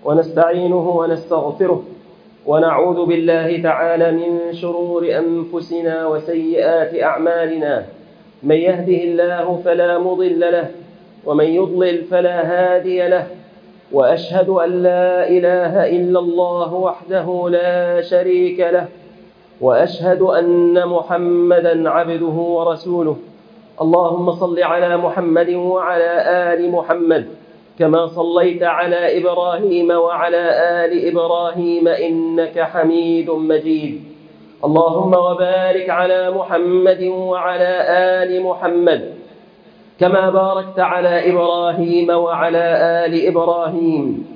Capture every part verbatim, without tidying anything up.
ونستعينه ونستغفره، ونعوذ بالله تعالى من شرور أنفسنا وسيئات أعمالنا. من يهده الله فلا مضل له، ومن يضلل فلا هادي له. وأشهد أن لا إله إلا الله وحده لا شريك له، وأشهد أن محمدًا عبده ورسوله. اللهم صل على محمد وعلى آل محمد كما صليت على إبراهيم وعلى آل إبراهيم إنك حميد مجيد. اللهم وبارك على محمد وعلى آل محمد كما باركت على إبراهيم وعلى آل إبراهيم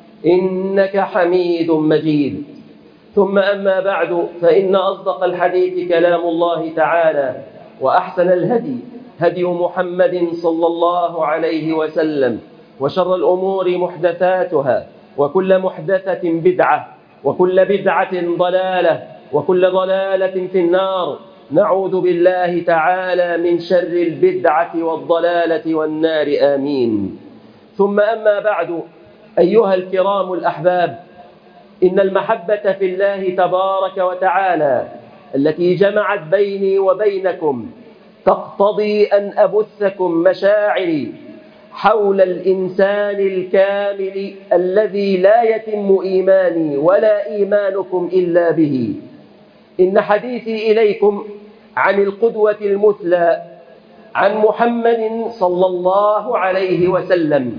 إنك حميد مجيد. ثم أما بعد، فإن أصدق الحديث كلام الله تعالى، وأحسن الهدي هدي محمد صلى الله عليه وسلم، وشر الأمور محدثاتها، وكل محدثة بدعة، وكل بدعة ضلالة، وكل ضلالة في النار. نعوذ بالله تعالى من شر البدعة والضلالة والنار، آمين. ثم أما بعد، أيها الكرام الأحباب، إن المحبة في الله تبارك وتعالى التي جمعت بيني وبينكم تقتضي أن أبثكم مشاعري حول الإنسان الكامل الذي لا يتم إيماني ولا إيمانكم إلا به. إن حديثي إليكم عن القدوة المثلى، عن محمد صلى الله عليه وسلم،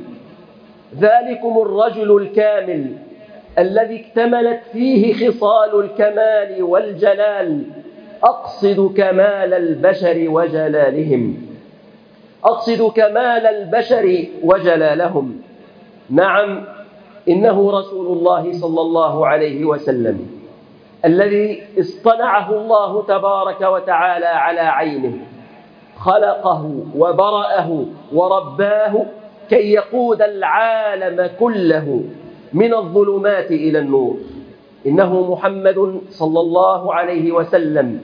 ذلكم الرجل الكامل الذي اكتملت فيه خصال الكمال والجلال. أقصد كمال البشر وجلالهم، أقصد كمال البشر وجلالهم. نعم، إنه رسول الله صلى الله عليه وسلم الذي اصطنعه الله تبارك وتعالى على عينه، خلقه وبرأه ورباه كي يقود العالم كله من الظلمات إلى النور. إنه محمد صلى الله عليه وسلم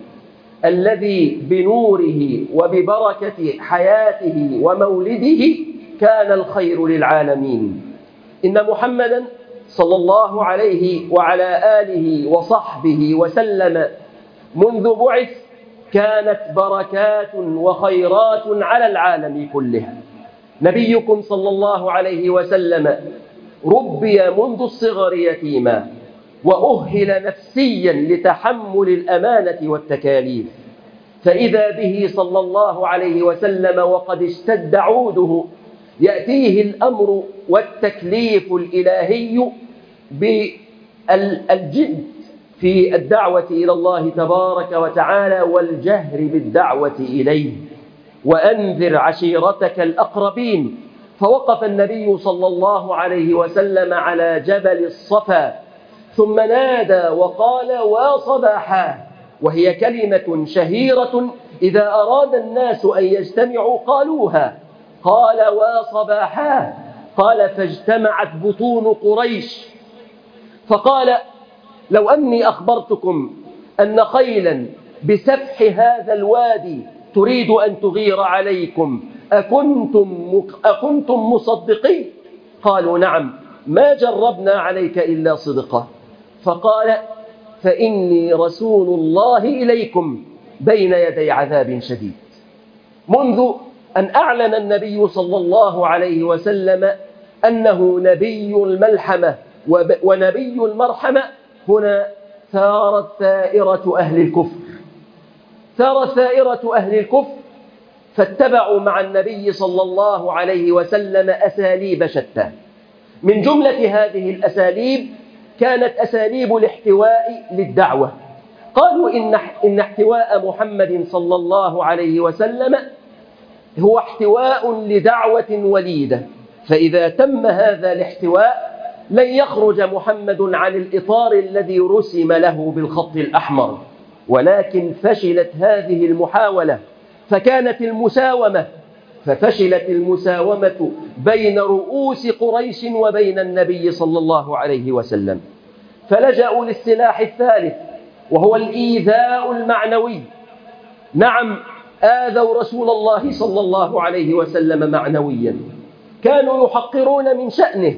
الذي بنوره وببركة حياته ومولده كان الخير للعالمين. إن محمدا صلى الله عليه وعلى آله وصحبه وسلم منذ بعث كانت بركات وخيرات على العالم كله. نبيكم صلى الله عليه وسلم ربي منذ الصغر يتيما، وأهل نفسيا لتحمل الأمانة والتكاليف، فإذا به صلى الله عليه وسلم وقد اشتد عوده يأتيه الأمر والتكليف الإلهي بالجد في الدعوة إلى الله تبارك وتعالى والجهر بالدعوة إليه. وأنذر عشيرتك الأقربين. فوقف النبي صلى الله عليه وسلم على جبل الصفا، ثم نادى وقال: وصباحا، وهي كلمة شهيرة إذا أراد الناس أن يجتمعوا قالوها. قال: وصباحا. قال: فاجتمعت بطون قريش، فقال: لو أني أخبرتكم أن خيلا بسفح هذا الوادي تريد أن تغير عليكم أكنتم, أكنتم مصدقين؟ قالوا: نعم، ما جربنا عليك إلا صدقا. فقال: فإني رسول الله إليكم بين يدي عذاب شديد. منذ أن أعلن النبي صلى الله عليه وسلم أنه نبي الملحمة ونبي المرحمة، هنا ثارت ثائرة أهل الكفر، ثارت ثائرة أهل الكفر فاتبعوا مع النبي صلى الله عليه وسلم أساليب شتى. من جملة هذه الأساليب كانت أساليب الاحتواء للدعوة. قالوا إن إن احتواء محمد صلى الله عليه وسلم هو احتواء لدعوة وليدة، فإذا تم هذا الاحتواء لن يخرج محمد عن الإطار الذي رسم له بالخط الأحمر. ولكن فشلت هذه المحاولة، فكانت المساومة ففشلت المساومة بين رؤوس قريش وبين النبي صلى الله عليه وسلم، فلجأوا للسلاح الثالث وهو الإيذاء المعنوي. نعم، آذوا رسول الله صلى الله عليه وسلم معنويا، كانوا يحقرون من شأنه،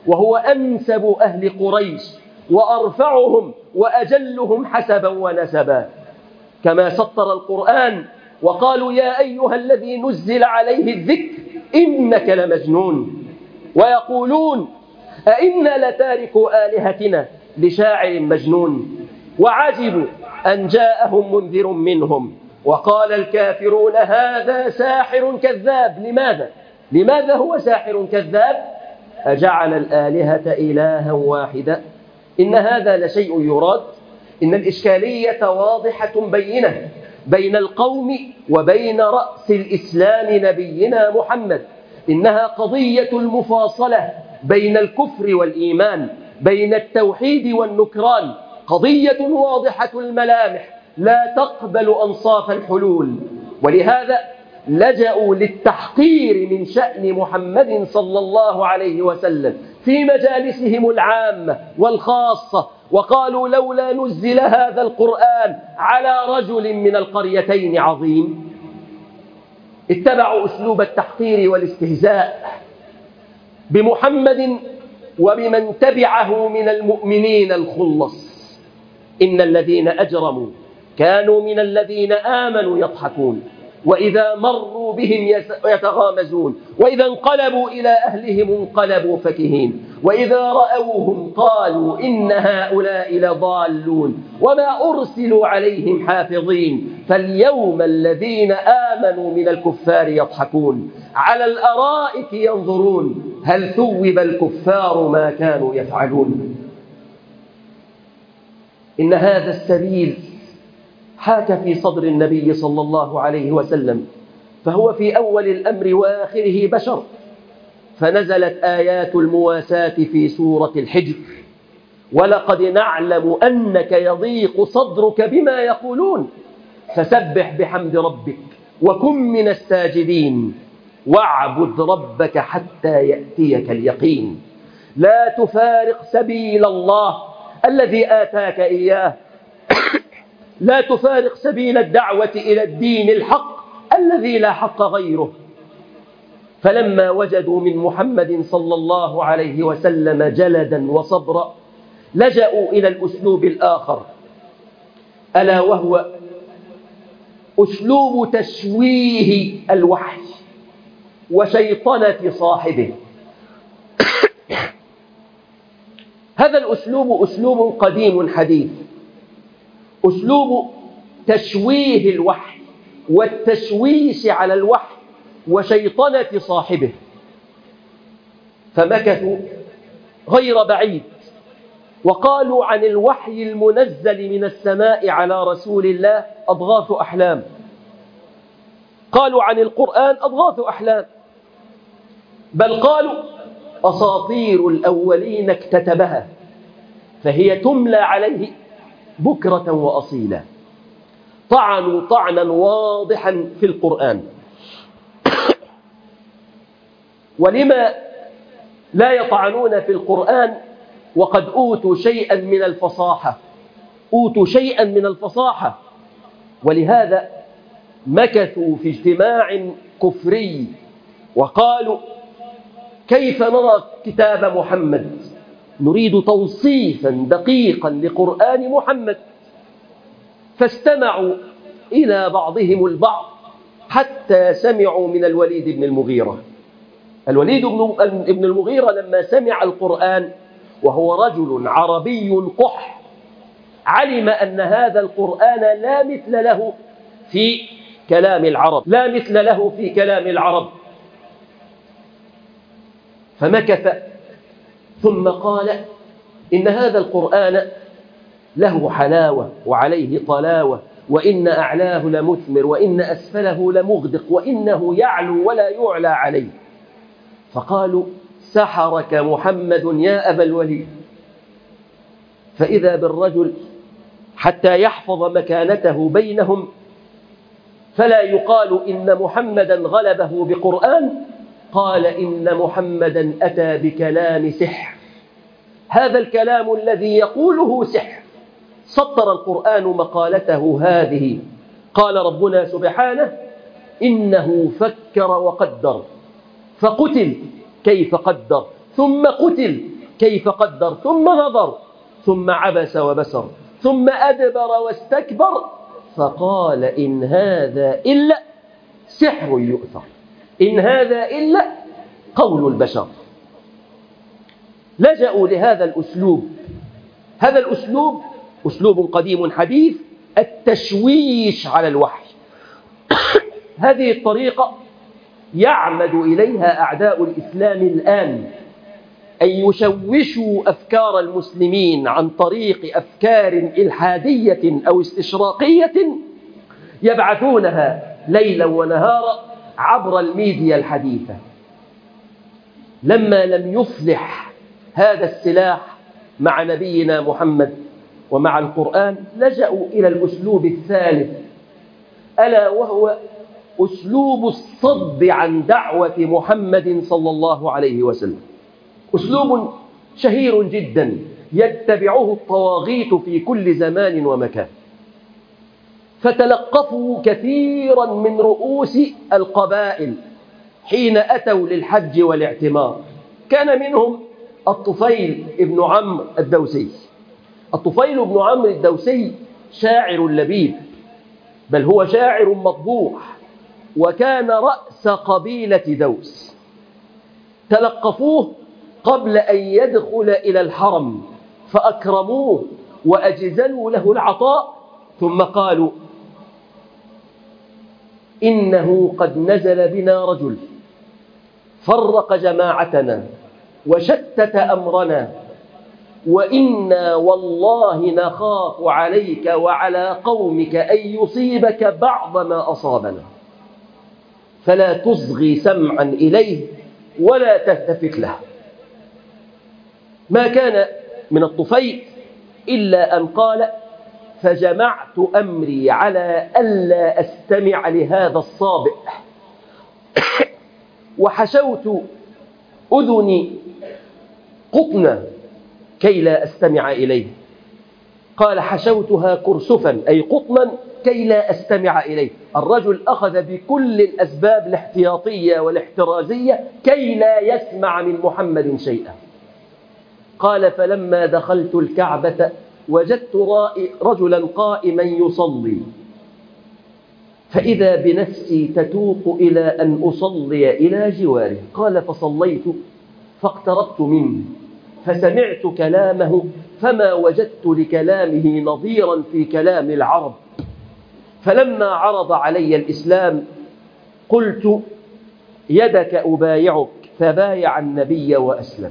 وهو أنسب أهل قريش وأرفعهم وأجلهم حسبا ونسبا، كما سطر القرآن وقالوا يا أيها الذي نزل عليه الذكر إنك لمجنون، ويقولون أئنا لتاركوا آلهتنا لشاعر مجنون، وعجبوا أن جاءهم منذر منهم وقال الكافرون هذا ساحر كذاب. لماذا؟ لماذا هو ساحر كذاب؟ أجعل الآلهة إلها واحدا؟ إن هذا لشيء يراد. إن الإشكالية واضحة بينة بين القوم وبين رأس الإسلام نبينا محمد. إنها قضية المفاصلة بين الكفر والإيمان، بين التوحيد والنكران، قضية واضحة الملامح لا تقبل أنصاف الحلول. ولهذا لجأوا للتحقير من شأن محمد صلى الله عليه وسلم في مجالسهم العامة والخاصة، وقالوا لولا نزل هذا القرآن على رجل من القريتين عظيم. اتبعوا أسلوب التحقير والاستهزاء بمحمد وبمن تبعه من المؤمنين الخلص. إن الذين أجرموا كانوا من الذين آمنوا يضحكون، وإذا مروا بهم يتغامزون، وإذا انقلبوا إلى أهلهم انقلبوا فكهين، وإذا رأوهم قالوا إن هؤلاء لضالون وما أرسلوا عليهم حافظين. فاليوم الذين آمنوا من الكفار يضحكون على الأرائك ينظرون هل ثوب الكفار ما كانوا يفعلون. إن هذا السبيل حاك في صدر النبي صلى الله عليه وسلم، فهو في أول الأمر وآخره بشر، فنزلت آيات المواساة في سورة الحجر: ولقد نعلم أنك يضيق صدرك بما يقولون فسبح بحمد ربك وكن من الساجدين واعبد ربك حتى يأتيك اليقين. لا تفارق سبيل الله الذي آتاك إياه، لا تفارق سبيل الدعوة إلى الدين الحق الذي لا حق غيره. فلما وجدوا من محمد صلى الله عليه وسلم جلدا وصبرا لجأوا إلى الأسلوب الآخر، ألا وهو أسلوب تشويه الوحي وشيطنة صاحبه. هذا الأسلوب أسلوب قديم حديث، أسلوب تشويه الوحي والتشويش على الوحي وشيطنة صاحبه. فمكثوا غير بعيد وقالوا عن الوحي المنزل من السماء على رسول الله أضغاث أحلام، قالوا عن القرآن أضغاث أحلام، بل قالوا أساطير الأولين اكتتبها فهي تملى عليه بكرة وأصيلا. طعنوا طعنا واضحا في القرآن. ولما لا يطعنون في القرآن وقد أوتوا شيئا من الفصاحة، أوتوا شيئا من الفصاحة. ولهذا مكثوا في اجتماع كفري وقالوا كيف نرى كتاب محمد؟ نريد توصيفا دقيقا لقرآن محمد. فاستمعوا إلى بعضهم البعض حتى سمعوا من الوليد بن المغيرة. الوليد بن المغيرة لما سمع القرآن وهو رجل عربي قح علم أن هذا القرآن لا مثل له في كلام العرب، لا مثل له في كلام العرب. فمكث ثم قال إن هذا القرآن له حلاوة وعليه طلاوة، وإن أعلاه لمثمر وإن أسفله لمغدق وإنه يعلو ولا يعلى عليه. فقالوا سحرك محمد يا أبا الوليد. فإذا بالرجل حتى يحفظ مكانته بينهم فلا يقال إن محمدا غلبه بقرآن، قال إن محمدا أتى بكلام سحر، هذا الكلام الذي يقوله سحر. سطر القرآن مقالته هذه، قال ربنا سبحانه إنه فكر وقدر فقتل كيف قدر ثم قتل كيف قدر ثم نظر ثم عبس وبسر ثم أدبر واستكبر فقال إن هذا إلا سحر يؤثر، إن هذا إلا قول البشر. لجأوا لهذا الأسلوب. هذا الأسلوب أسلوب قديم حديث، التشويش على الوحي. هذه الطريقة يعمد إليها أعداء الإسلام الآن، أن يشوشوا أفكار المسلمين عن طريق أفكار إلحادية أو استشراقية يبعثونها ليلا ونهارا عبر الميديا الحديثة. لما لم يفلح هذا السلاح مع نبينا محمد ومع القرآن لجأوا إلى الأسلوب الثالث، ألا وهو أسلوب الصد عن دعوة محمد صلى الله عليه وسلم. أسلوب شهير جدا يتبعه الطواغيت في كل زمان ومكان. فتلقفوا كثيرا من رؤوس القبائل حين أتوا للحج والاعتمار. كان منهم الطفيل ابن عمرو الدوسي. الطفيل بن عمرو الدوسي شاعر لبيب، بل هو شاعر مطبوع، وكان رأس قبيلة دوس. تلقفوه قبل أن يدخل إلى الحرم فأكرموه وأجزلوا له العطاء، ثم قالوا إنه قد نزل بنا رجل فرق جماعتنا وشتت أمرنا، وإنا والله نخاف عليك وعلى قومك أن يصيبك بعض ما أصابنا، فلا تصغي سمعا إليه ولا تلتفت له. ما كان من الطفيل إلا أن قال فجمعت أمري على ألا أستمع لهذا الصابئ، وحشوت أذني قطنا كي لا أستمع إليه. قال حشوتها كرسفا أي قطنا كي لا أستمع إليه. الرجل أخذ بكل الأسباب الاحتياطية والاحترازية كي لا يسمع من محمد شيئا. قال فلما دخلت الكعبة وجدت رجلا قائما يصلي، فإذا بنفسي تتوق إلى أن أصلي إلى جواره. قال فصليت فاقتربت منه فسمعت كلامه فما وجدت لكلامه نظيرا في كلام العرب. فلما عرض علي الإسلام قلت يدك أبايعك، فبايع النبي وأسلم.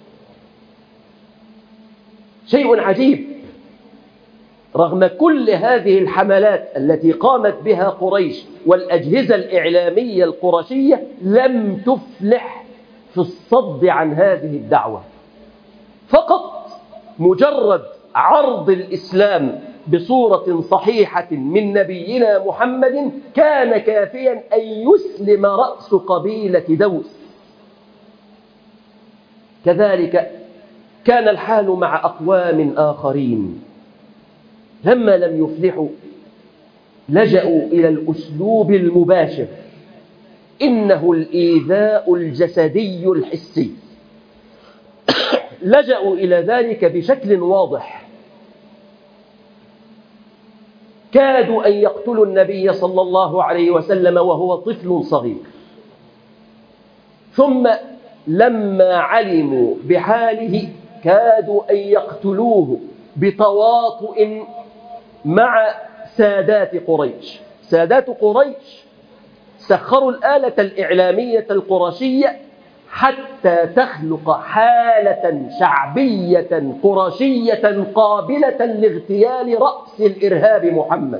شيء عجيب، رغم كل هذه الحملات التي قامت بها قريش والأجهزة الإعلامية القرشية لم تفلح في الصد عن هذه الدعوة. فقط مجرد عرض الإسلام بصورة صحيحة من نبينا محمد كان كافيا أن يسلم رأس قبيلة دوس. كذلك كان الحال مع أقوام آخرين. لما لم يفلحوا لجأوا إلى الأسلوب المباشر، إنه الإيذاء الجسدي الحسي. لجأوا إلى ذلك بشكل واضح. كادوا أن يقتلوا النبي صلى الله عليه وسلم وهو طفل صغير، ثم لما علموا بحاله كادوا أن يقتلوه بتواطؤ مع سادات قريش. سادات قريش سخروا الآلة الإعلامية القرشية حتى تخلق حالة شعبية قرشية قابلة لاغتيال رأس الإرهاب محمد.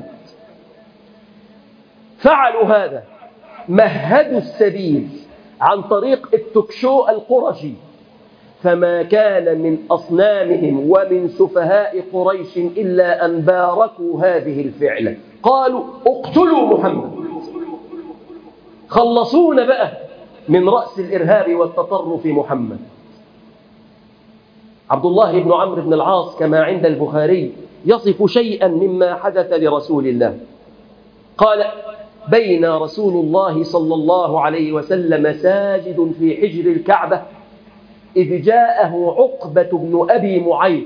فعلوا هذا، مهدوا السبيل عن طريق التوكشو القرشي، فما كان من أصنامهم ومن سفهاء قريش إلا أن باركوا هذه الفعلة. قالوا اقتلوا محمد، خلصونا بقى من رأس الإرهاب والتطرف محمد. عبد الله بن عمرو بن العاص كما عند البخاري يصف شيئا مما حدث لرسول الله. قال بين رسول الله صلى الله عليه وسلم ساجد في حجر الكعبة إذ جاءه عقبة بن أبي معيط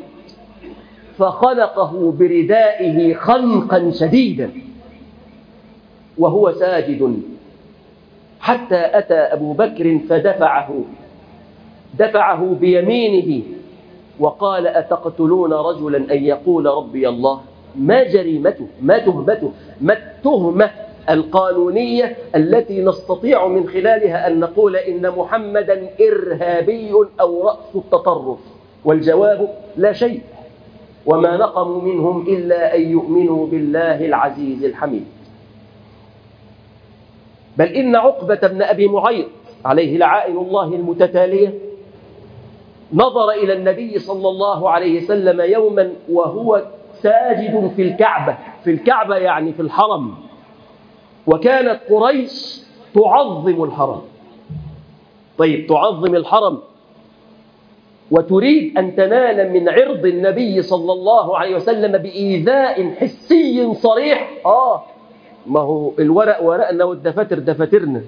فخنقه بردائه خنقا شديدا وهو ساجد، حتى أتى أبو بكر فدفعه دفعه بيمينه وقال: أتقتلون رجلا أن يقول ربي الله؟ ما جريمته، ما تهمته، ما التهمة القانونية التي نستطيع من خلالها أن نقول إن محمدا إرهابي أو رأس التطرف؟ والجواب: لا شيء. وما نقموا منهم إلا أن يؤمنوا بالله العزيز الحميد. بل إن عقبة بن أبي معيط عليه لعائن الله المتتالية نظر إلى النبي صلى الله عليه وسلم يوما وهو ساجد في الكعبة، في الكعبة يعني في الحرم، وكانت قريش تعظم الحرم. طيب، تعظم الحرم وتريد أن تنال من عرض النبي صلى الله عليه وسلم بإيذاء حسي صريح. آه ما هو الورق ورقنا والدفاتر دفاترنا.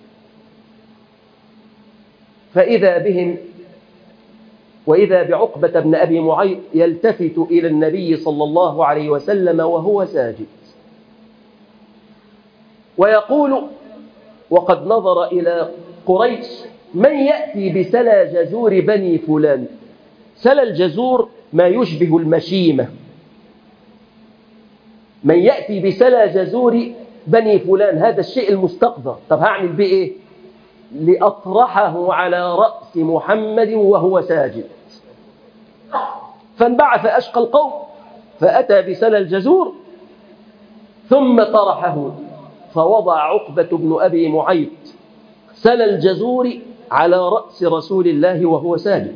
فإذا بهم وإذا بعقبة بن أبي معيط يلتفت إلى النبي صلى الله عليه وسلم وهو ساجد ويقول، وقد نظر إلى قريش: من يأتي بسلى جزور بني فلان؟ سلى الجزور ما يشبه المشيمة. من يأتي بسلى جزور بني فلان، هذا الشيء المستقذر. طب هعمل بيه إيه؟ لأطرحه على رأس محمد وهو ساجد. فانبعث أشقى القوم فأتى بسلى الجزور ثم طرحه، فوضع عقبة بن أبي معيط سلى الجزور على رأس رسول الله وهو ساجد.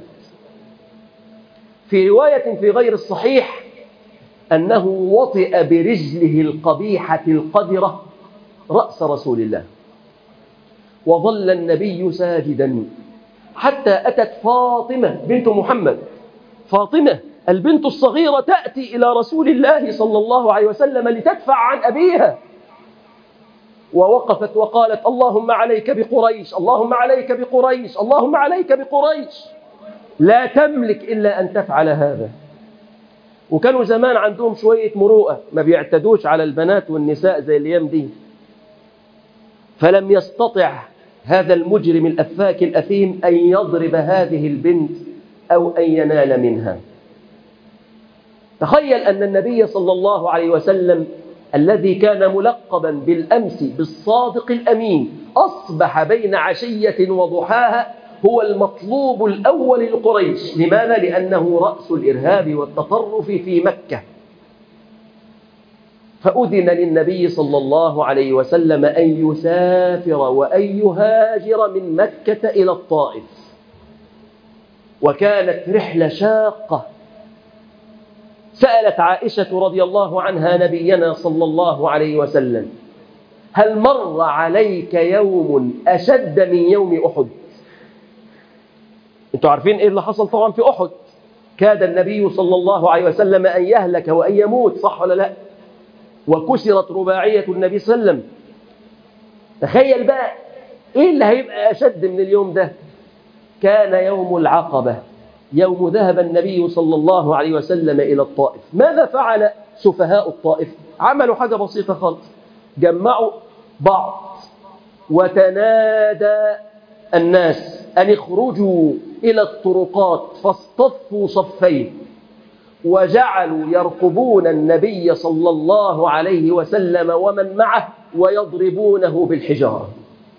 في رواية في غير الصحيح أنه وطئ برجله القبيحة القذرة رأس رسول الله، وظل النبي ساجدا حتى أتت فاطمة بنت محمد، فاطمة البنت الصغيرة، تأتي إلى رسول الله صلى الله عليه وسلم لتدفع عن أبيها، ووقفت وقالت: اللهم عليك بقريش، اللهم عليك بقريش، اللهم عليك بقريش، لا تملك إلا أن تفعل هذا. وكانوا زمان عندهم شوية مروءة، ما بيعتدوش على البنات والنساء زي اليوم دي. فلم يستطع هذا المجرم الأفاك الأثيم أن يضرب هذه البنت أو أن ينال منها. تخيل أن النبي صلى الله عليه وسلم الذي كان ملقبا بالأمس بالصادق الأمين أصبح بين عشية وضحاها هو المطلوب الأول لقريش. لماذا؟ لأنه رأس الإرهاب والتطرف في مكة. فأذن للنبي صلى الله عليه وسلم أن يسافر وأن يهاجر من مكة إلى الطائف، وكانت رحلة شاقة. سألت عائشة رضي الله عنها نبينا صلى الله عليه وسلم: هل مر عليك يوم أشد من يوم أحد؟ انتوا عارفين ايه اللي حصل طبعا في أحد، كاد النبي صلى الله عليه وسلم أن يهلك وأن يموت، صح ولا لا؟ وكسرت رباعية النبي صلى الله عليه وسلم. تخيل بقى ايه اللي هيبقى أشد من اليوم ده. كان يوم العقبة، يوم ذهب النبي صلى الله عليه وسلم إلى الطائف. ماذا فعل سفهاء الطائف؟ عملوا حاجة بسيطة خالص، جمعوا بعض وتنادى الناس أن اخرجوا إلى الطرقات، فاصطفوا صفين وجعلوا يرقبون النبي صلى الله عليه وسلم ومن معه ويضربونه بالحجارة.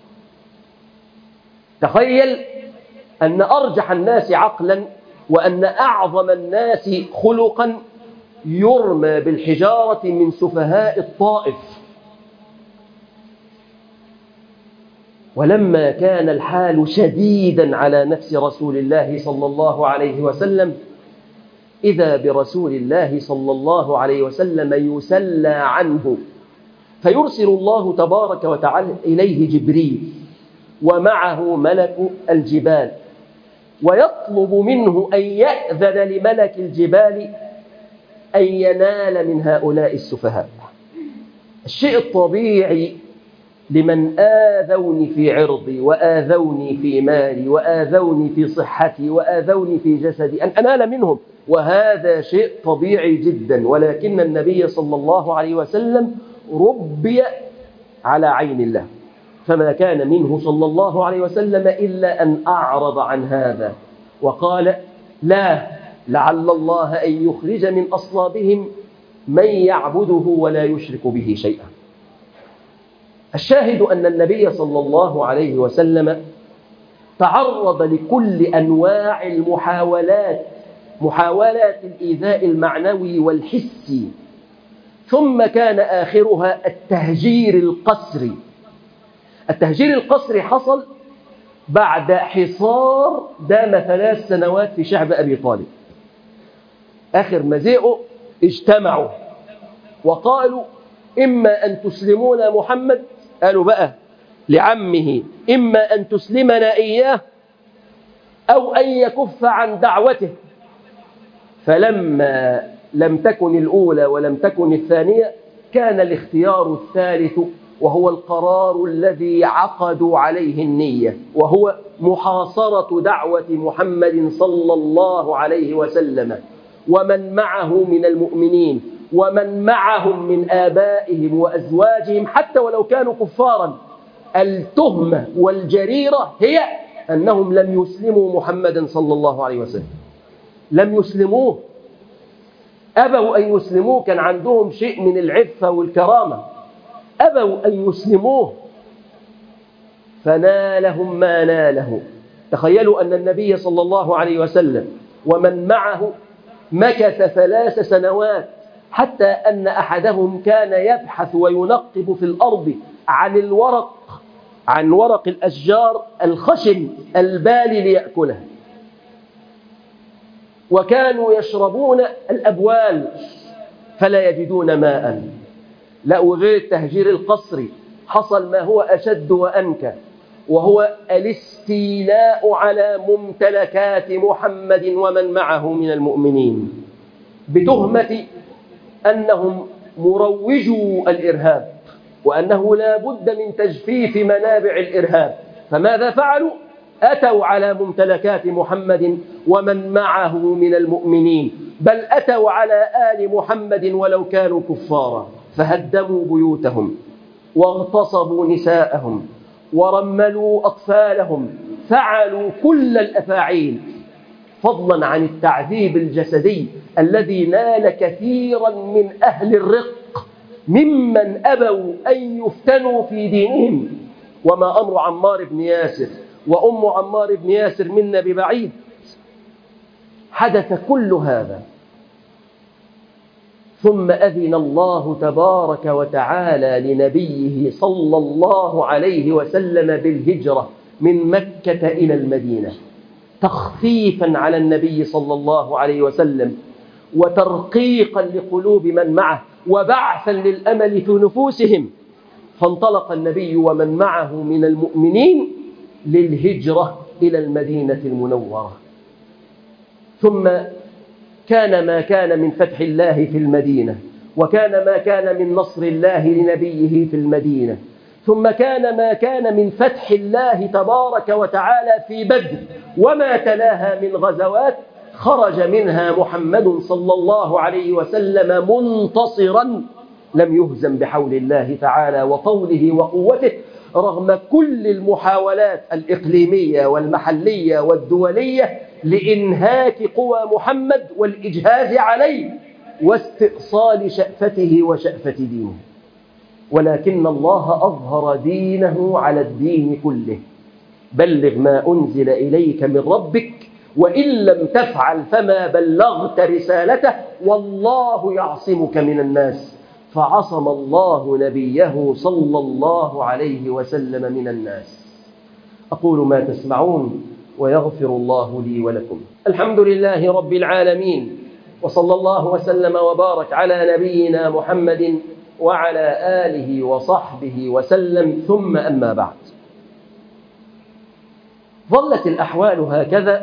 تخيل أن أرجح الناس عقلا وأن أعظم الناس خلقا يرمى بالحجارة من سفهاء الطائف. ولما كان الحال شديدا على نفس رسول الله صلى الله عليه وسلم، إذا برسول الله صلى الله عليه وسلم يسلى عنه، فيرسل الله تبارك وتعالى إليه جبريل ومعه ملك الجبال، ويطلب منه أن يأذن لملك الجبال أن ينال من هؤلاء السفهاء. الشيء الطبيعي لمن آذوني في عرضي وآذوني في مالي وآذوني في صحتي وآذوني في جسدي أن أنال منهم، وهذا شيء طبيعي جدا. ولكن النبي صلى الله عليه وسلم ربي على عين الله، فما كان منه صلى الله عليه وسلم إلا أن أعرض عن هذا وقال لا، لعل الله أن يخرج من أصلابهم من يعبده ولا يشرك به شيئا. الشاهد أن النبي صلى الله عليه وسلم تعرض لكل أنواع المحاولات، محاولات الإيذاء المعنوي والحسي، ثم كان آخرها التهجير القسري. التهجير القسري حصل بعد حصار دام ثلاث سنوات في شعب أبي طالب. آخر ما زهقوا اجتمعوا وقالوا إما أن تسلمون محمد، قالوا بقى لعمه، إما أن تسلمنا إياه أو أن يكف عن دعوته. فلما لم تكن الأولى ولم تكن الثانية كان الاختيار الثالث، وهو القرار الذي عقدوا عليه النية، وهو محاصرة دعوة محمد صلى الله عليه وسلم ومن معه من المؤمنين ومن معهم من آبائهم وأزواجهم حتى ولو كانوا كفارا. التهمة والجريرة هي أنهم لم يسلموا محمدا صلى الله عليه وسلم، لم يسلموه، أبوا أن يسلموه، كان عندهم شيء من العفة والكرامة، أبوا أن يسلموه فنالهم ما ناله. تخيلوا أن النبي صلى الله عليه وسلم ومن معه مكث ثلاث سنوات، حتى أن أحدهم كان يبحث وينقب في الأرض عن الورق، عن ورق الأشجار الخشن البالي ليأكله، وكانوا يشربون الأبوال فلا يجدون ماء. لا، وغير التهجير القسري حصل ما هو أشد وأنكى، وهو الاستيلاء على ممتلكات محمد ومن معه من المؤمنين بتهمة أنهم مروجوا الإرهاب، وأنه لا بد من تجفيف منابع الإرهاب. فماذا فعلوا؟ أتوا على ممتلكات محمد ومن معه من المؤمنين، بل أتوا على آل محمد ولو كانوا كفارا، فهدموا بيوتهم واغتصبوا نساءهم ورملوا أطفالهم، فعلوا كل الأفاعيل، فضلا عن التعذيب الجسدي الذي نال كثيرا من أهل الرق ممن أبوا أن يفتنوا في دينهم. وما أمر عمار بن ياسر وأم عمار بن ياسر منا ببعيد. حدث كل هذا ثم أذن الله تبارك وتعالى لنبيه صلى الله عليه وسلم بالهجرة من مكة إلى المدينة، تخفيفا على النبي صلى الله عليه وسلم وترقيقا لقلوب من معه وبعثا للأمل في نفوسهم. فانطلق النبي ومن معه من المؤمنين للهجرة إلى المدينة المنورة. ثم كان ما كان من فتح الله في المدينة، وكان ما كان من نصر الله لنبيه في المدينة، ثم كان ما كان من فتح الله تبارك وتعالى في بدر وما تلاها من غزوات، خرج منها محمد صلى الله عليه وسلم منتصرا لم يهزم بحول الله تعالى وطوله وقوته، رغم كل المحاولات الإقليمية والمحلية والدولية لإنهاك قوى محمد والإجهاز عليه واستئصال شأفته وشأفة دينه. ولكن الله أظهر دينه على الدين كله. بلغ ما أنزل إليك من ربك وإن لم تفعل فما بلغت رسالته والله يعصمك من الناس. فعصم الله نبيه صلى الله عليه وسلم من الناس. أقول ما تسمعون ويغفر الله لي ولكم. الحمد لله رب العالمين، وصلى الله وسلم وبارك على نبينا محمد وعلى آله وصحبه وسلم، ثم أما بعد. ظلت الأحوال هكذا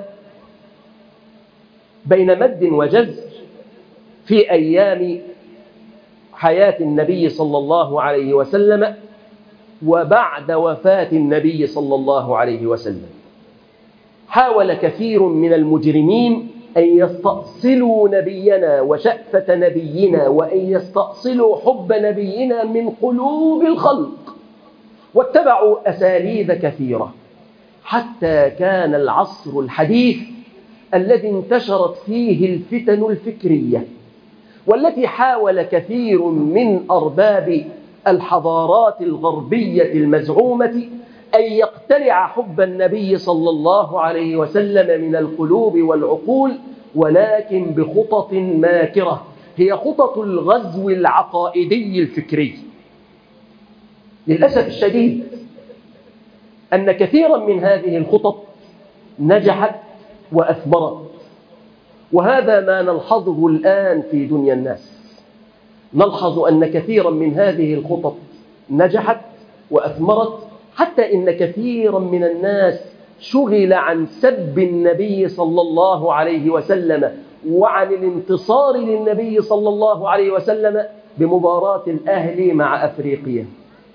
بين مد وجزر في أيام حياة النبي صلى الله عليه وسلم، وبعد وفاة النبي صلى الله عليه وسلم. حاول كثير من المجرمين أن يستأصلوا نبينا وشأفة نبينا وأن يستأصلوا حب نبينا من قلوب الخلق، واتبعوا أساليب كثيرة حتى كان العصر الحديث الذي انتشرت فيه الفتن الفكرية، والتي حاول كثير من أرباب الحضارات الغربية المزعومة أن يقتلع حب النبي صلى الله عليه وسلم من القلوب والعقول، ولكن بخطط ماكرة، هي خطط الغزو العقائدي الفكري. للأسف الشديد أن كثيرا من هذه الخطط نجحت وأثمرت، وهذا ما نلحظه الآن في دنيا الناس. نلحظ أن كثيرا من هذه الخطط نجحت وأثمرت، حتى إن كثيرا من الناس شغل عن سب النبي صلى الله عليه وسلم وعن الانتصار للنبي صلى الله عليه وسلم بمباراة الأهلي مع أفريقيا،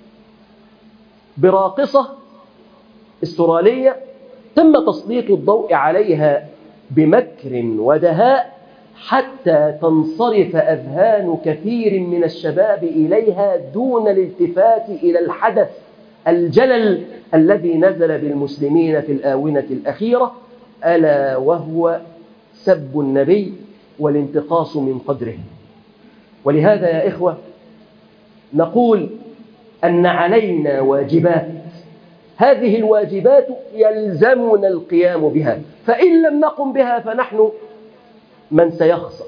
براقصة استرالية تم تسليط الضوء عليها بمكر ودهاء حتى تنصرف أذهان كثير من الشباب إليها دون الالتفات إلى الحدث الجلل الذي نزل بالمسلمين في الآونة الأخيرة، ألا وهو سب النبي والانتقاص من قدره. ولهذا يا إخوة نقول أن علينا واجبات، هذه الواجبات يلزمنا القيام بها، فإن لم نقم بها فنحن من سيخسر.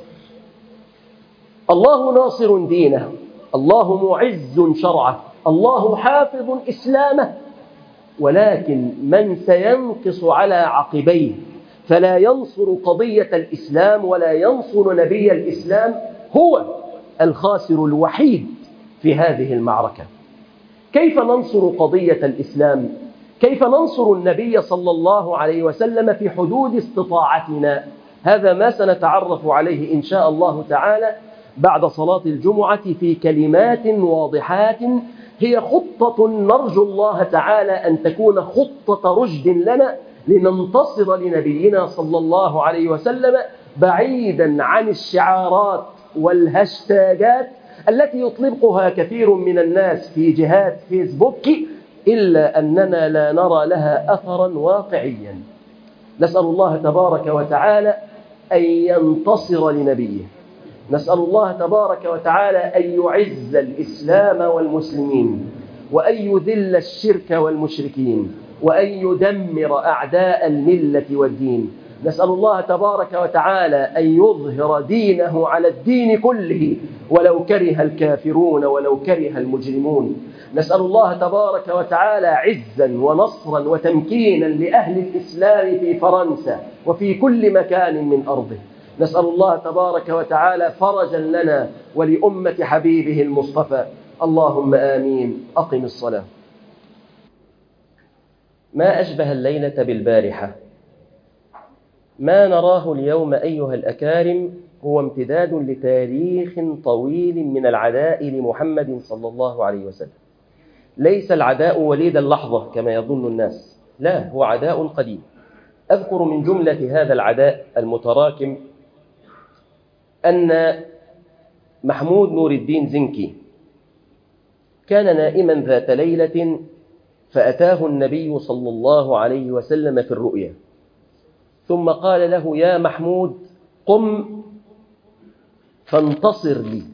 الله ناصر دينه، الله معز شرعه، الله حافظ إسلامه، ولكن من سينقص على عقبيه فلا ينصر قضية الإسلام ولا ينصر نبي الإسلام هو الخاسر الوحيد في هذه المعركة. كيف ننصر قضية الإسلام؟ كيف ننصر النبي صلى الله عليه وسلم في حدود استطاعتنا؟ هذا ما سنتعرف عليه إن شاء الله تعالى بعد صلاة الجمعة في كلمات واضحات، هي خطة نرجو الله تعالى أن تكون خطة رشد لنا لننتصر لنبينا صلى الله عليه وسلم، بعيدا عن الشعارات والهاشتاجات التي يطلقها كثير من الناس في جهات فيسبوك، إلا أننا لا نرى لها أثرا واقعيا. نسأل الله تبارك وتعالى أن ينتصر لنبيه، نسأل الله تبارك وتعالى أن يعز الإسلام والمسلمين، وأن يذل الشرك والمشركين، وأن يدمر أعداء الملة والدين. نسأل الله تبارك وتعالى أن يظهر دينه على الدين كله ولو كره الكافرون ولو كره المجرمون. نسأل الله تبارك وتعالى عزا ونصرا وتمكينا لأهل الإسلام في فرنسا وفي كل مكان من أرضه. نسأل الله تبارك وتعالى فرجا لنا ولأمة حبيبه المصطفى. اللهم آمين. أقم الصلاة. ما أشبه الليلة بالبارحة. ما نراه اليوم أيها الأكارم هو امتداد لتاريخ طويل من العداء لمحمد صلى الله عليه وسلم. ليس العداء وليد اللحظة كما يظن الناس، لا، هو عداء قديم. أذكر من جملة هذا العداء المتراكم أن محمود نور الدين زنكي كان نائما ذات ليلة فأتاه النبي صلى الله عليه وسلم في الرؤيا، ثم قال له: يا محمود قم فانتصر لي.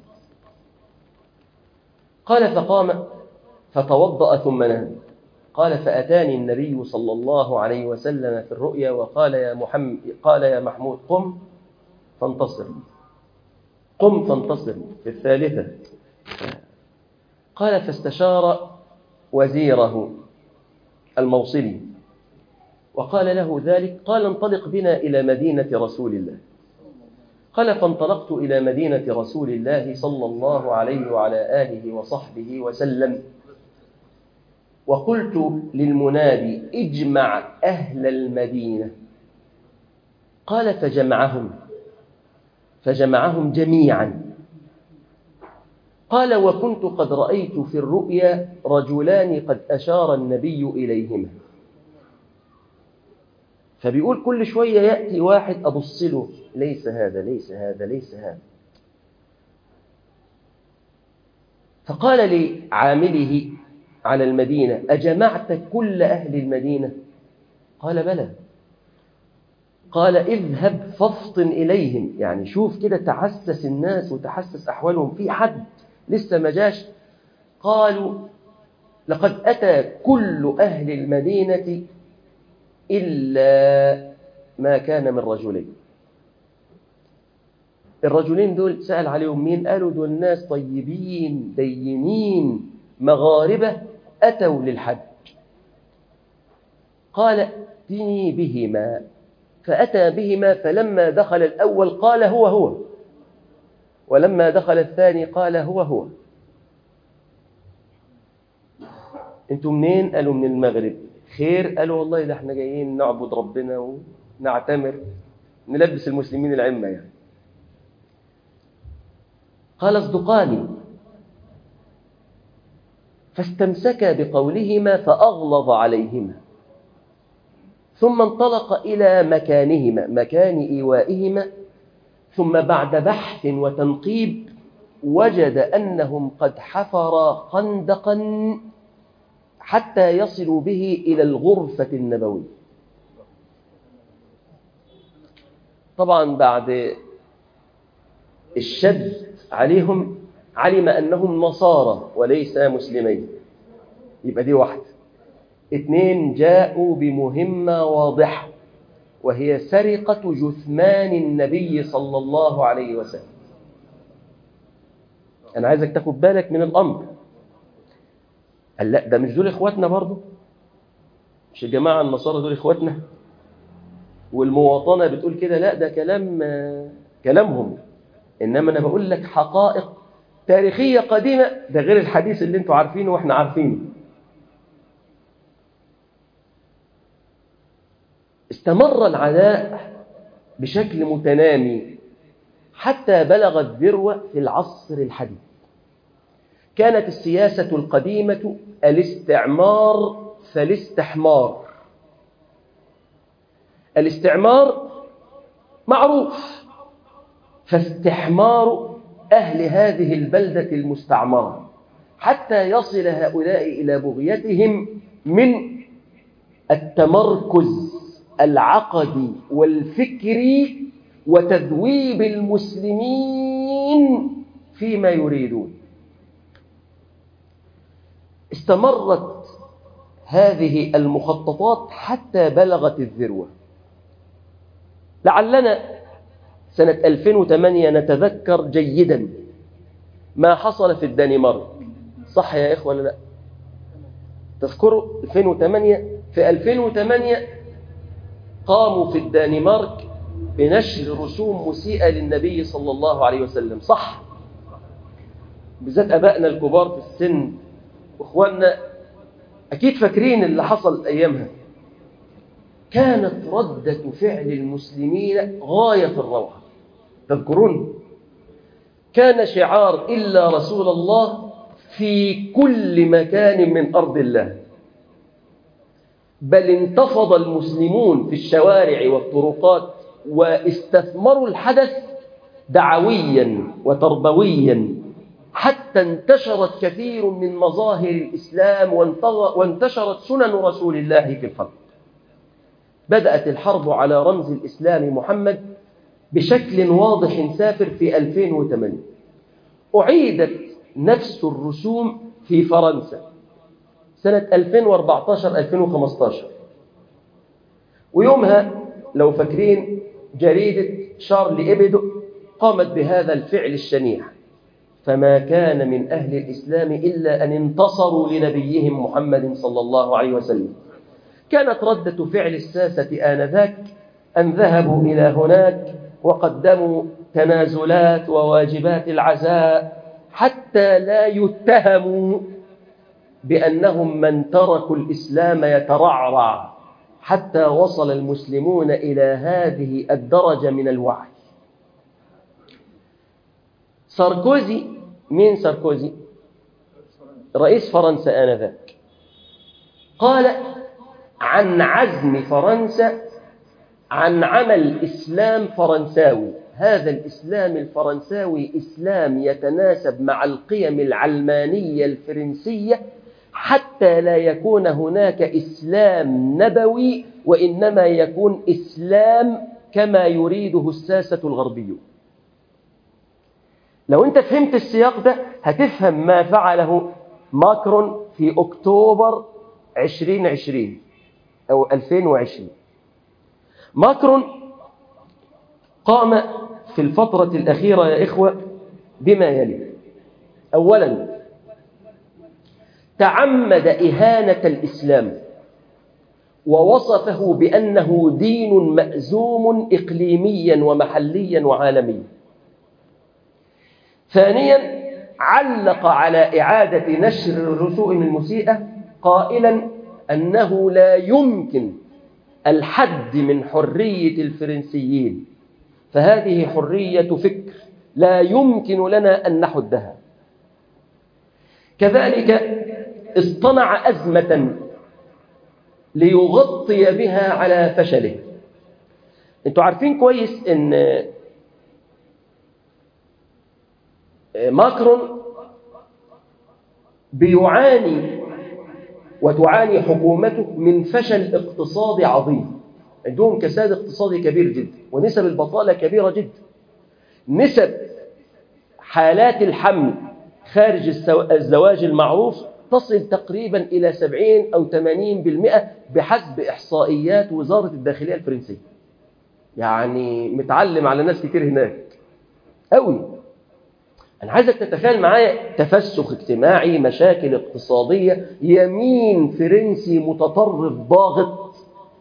قال فقام فتوضأ ثم نام. قال فأتاني النبي صلى الله عليه وسلم في الرؤيا وقال يا محمد قال يا محمود قم فانتصر لي، قم فانتصر لي. في الثالثة قال فاستشار وزيره الموصلي وقال له ذلك، قال انطلق بنا إلى مدينة رسول الله. قال فانطلقت إلى مدينة رسول الله صلى الله عليه وعلى آله وصحبه وسلم، وقلت للمنادي اجمع أهل المدينة. قال فجمعهم فجمعهم جميعا، قال وكنت قد رأيت في الرؤيا رجلان قد أشار النبي إليهما. فبيقول كل شوية يأتي واحد أبص له، ليس هذا ليس هذا ليس هذا. فقال لعامله على المدينة أجمعت كل أهل المدينة؟ قال بلى. قال اذهب فافطن إليهم، يعني شوف كده تحسس الناس وتحسس أحوالهم، في حد لسه ما جاش؟ قالوا لقد أتى كل أهل المدينة إلا ما كان من رجلين. الرجلين دول سأل عليهم مين؟ قالوا دول ناس طيبين دينين مغاربة أتوا للحج. قال ائتني بهما، فأتى بهما، فلما دخل الأول قال هو هو، ولما دخل الثاني قال هو هو. انتم منين؟ قالوا من المغرب. خير؟ قالوا والله ده احنا جايين نعبد ربنا ونعتمر، نلبس المسلمين العمة يعني. قال اصدقاني، فاستمسك بقولهما فأغلظ عليهما، ثم انطلق إلى مكانهما مكان إيوائهما، ثم بعد بحث وتنقيب وجد أنهم قد حفرا خندقا حتى يصلوا به إلى الغرفة النبوية. طبعا بعد الشد عليهم علم أنهم نصارى وليس مسلمين، يبقى دي واحدة. اثنين، جاءوا بمهمة واضحة وهي سرقة جثمان النبي صلى الله عليه وسلم. أنا عايزك تاخد بالك من الأمر. قال لا ده مش دول إخواتنا برضو؟ مش الجماعة النصارى دول إخواتنا؟ والمواطنة بتقول كده؟ لا ده كلام كلامهم، إنما أنا بقول لك حقائق تاريخية قديمة، ده غير الحديث اللي انتوا عارفينه وإحنا عارفينه. استمر العداء بشكل متنامي حتى بلغ الذروة في العصر الحديث. كانت السياسة القديمة الاستعمار فالاستحمار. الاستعمار معروف، فاستحمار أهل هذه البلدة المستعمرة حتى يصل هؤلاء إلى بغيتهم من التمركز العقدي والفكري وتذويب المسلمين فيما يريدون. استمرت هذه المخططات حتى بلغت الذروة. لعلنا سنة ألفين وثمانية نتذكر جيدا ما حصل في الدنمارك، صح يا إخوة ولا لا؟ تذكروا ألفين وثمانية؟ في ألفين وثمانية قاموا في الدنمارك بنشر رسوم مسيئة للنبي صلى الله عليه وسلم، صح؟ بالذات أبائنا الكبار في السن وإخواننا أكيد فاكرين اللي حصل أيامها. كانت ردة فعل المسلمين غاية في الروعة. تذكرون؟ كان شعار إلا رسول الله في كل مكان من أرض الله، بل انتفض المسلمون في الشوارع والطرقات واستثمروا الحدث دعويا وتربويا حتى انتشرت كثير من مظاهر الإسلام وانتشرت سنن رسول الله في الخلق. بدأت الحرب على رمز الإسلام محمد بشكل واضح سافر في ألفين وثمانية. أعيدت نفس الرسوم في فرنسا سنة ألفين وأربعة عشر ألفين وخمسة عشر، ويومها لو فاكرين جريدة شارلي إبدو قامت بهذا الفعل الشنيع، فما كان من أهل الإسلام إلا أن انتصروا لنبيهم محمد صلى الله عليه وسلم. كانت ردة فعل الساسة آنذاك أن ذهبوا إلى هناك وقدموا تنازلات وواجبات العزاء حتى لا يتهموا بأنهم من تركوا الإسلام يترعرع، حتى وصل المسلمون إلى هذه الدرجة من الوعي. ساركوزي مين ساركوزي؟ رئيس فرنسا آنذاك. قال عن عزم فرنسا عن عمل إسلام فرنساوي، هذا الإسلام الفرنساوي إسلام يتناسب مع القيم العلمانية الفرنسية، حتى لا يكون هناك إسلام نبوي، وإنما يكون إسلام كما يريده الساسة الغربيون. لو أنت فهمت السياق ده هتفهم ما فعله ماكرون في أكتوبر ألفين وعشرين أو ألفين وعشرين. ماكرون قام في الفترة الأخيرة يا إخوة بما يلي: أولا، تعمد إهانة الإسلام ووصفه بأنه دين مأزوم إقليميا ومحليا وعالميا. ثانيا، علق على إعادة نشر الرسوم المسيئة قائلا أنه لا يمكن الحد من حرية الفرنسيين، فهذه حرية فكر لا يمكن لنا أن نحدها. كذلك اصطنع أزمة ليغطي بها على فشله. انتوا عارفين كويس ان ماكرون بيعاني وتعاني حكومته من فشل اقتصادي عظيم، عندهم كساد اقتصادي كبير جدا ونسب البطالة كبيرة جدا. نسب حالات الحمل خارج الزواج المعروف تصل تقريبا إلى سبعين أو ثمانين بالمئة بحسب إحصائيات وزارة الداخلية الفرنسية. يعني متعلم على ناس كتير هناك قوي. أنا عايزك تتخيل معايا تفسخ اجتماعي، مشاكل اقتصادية، يمين فرنسي متطرف ضاغط.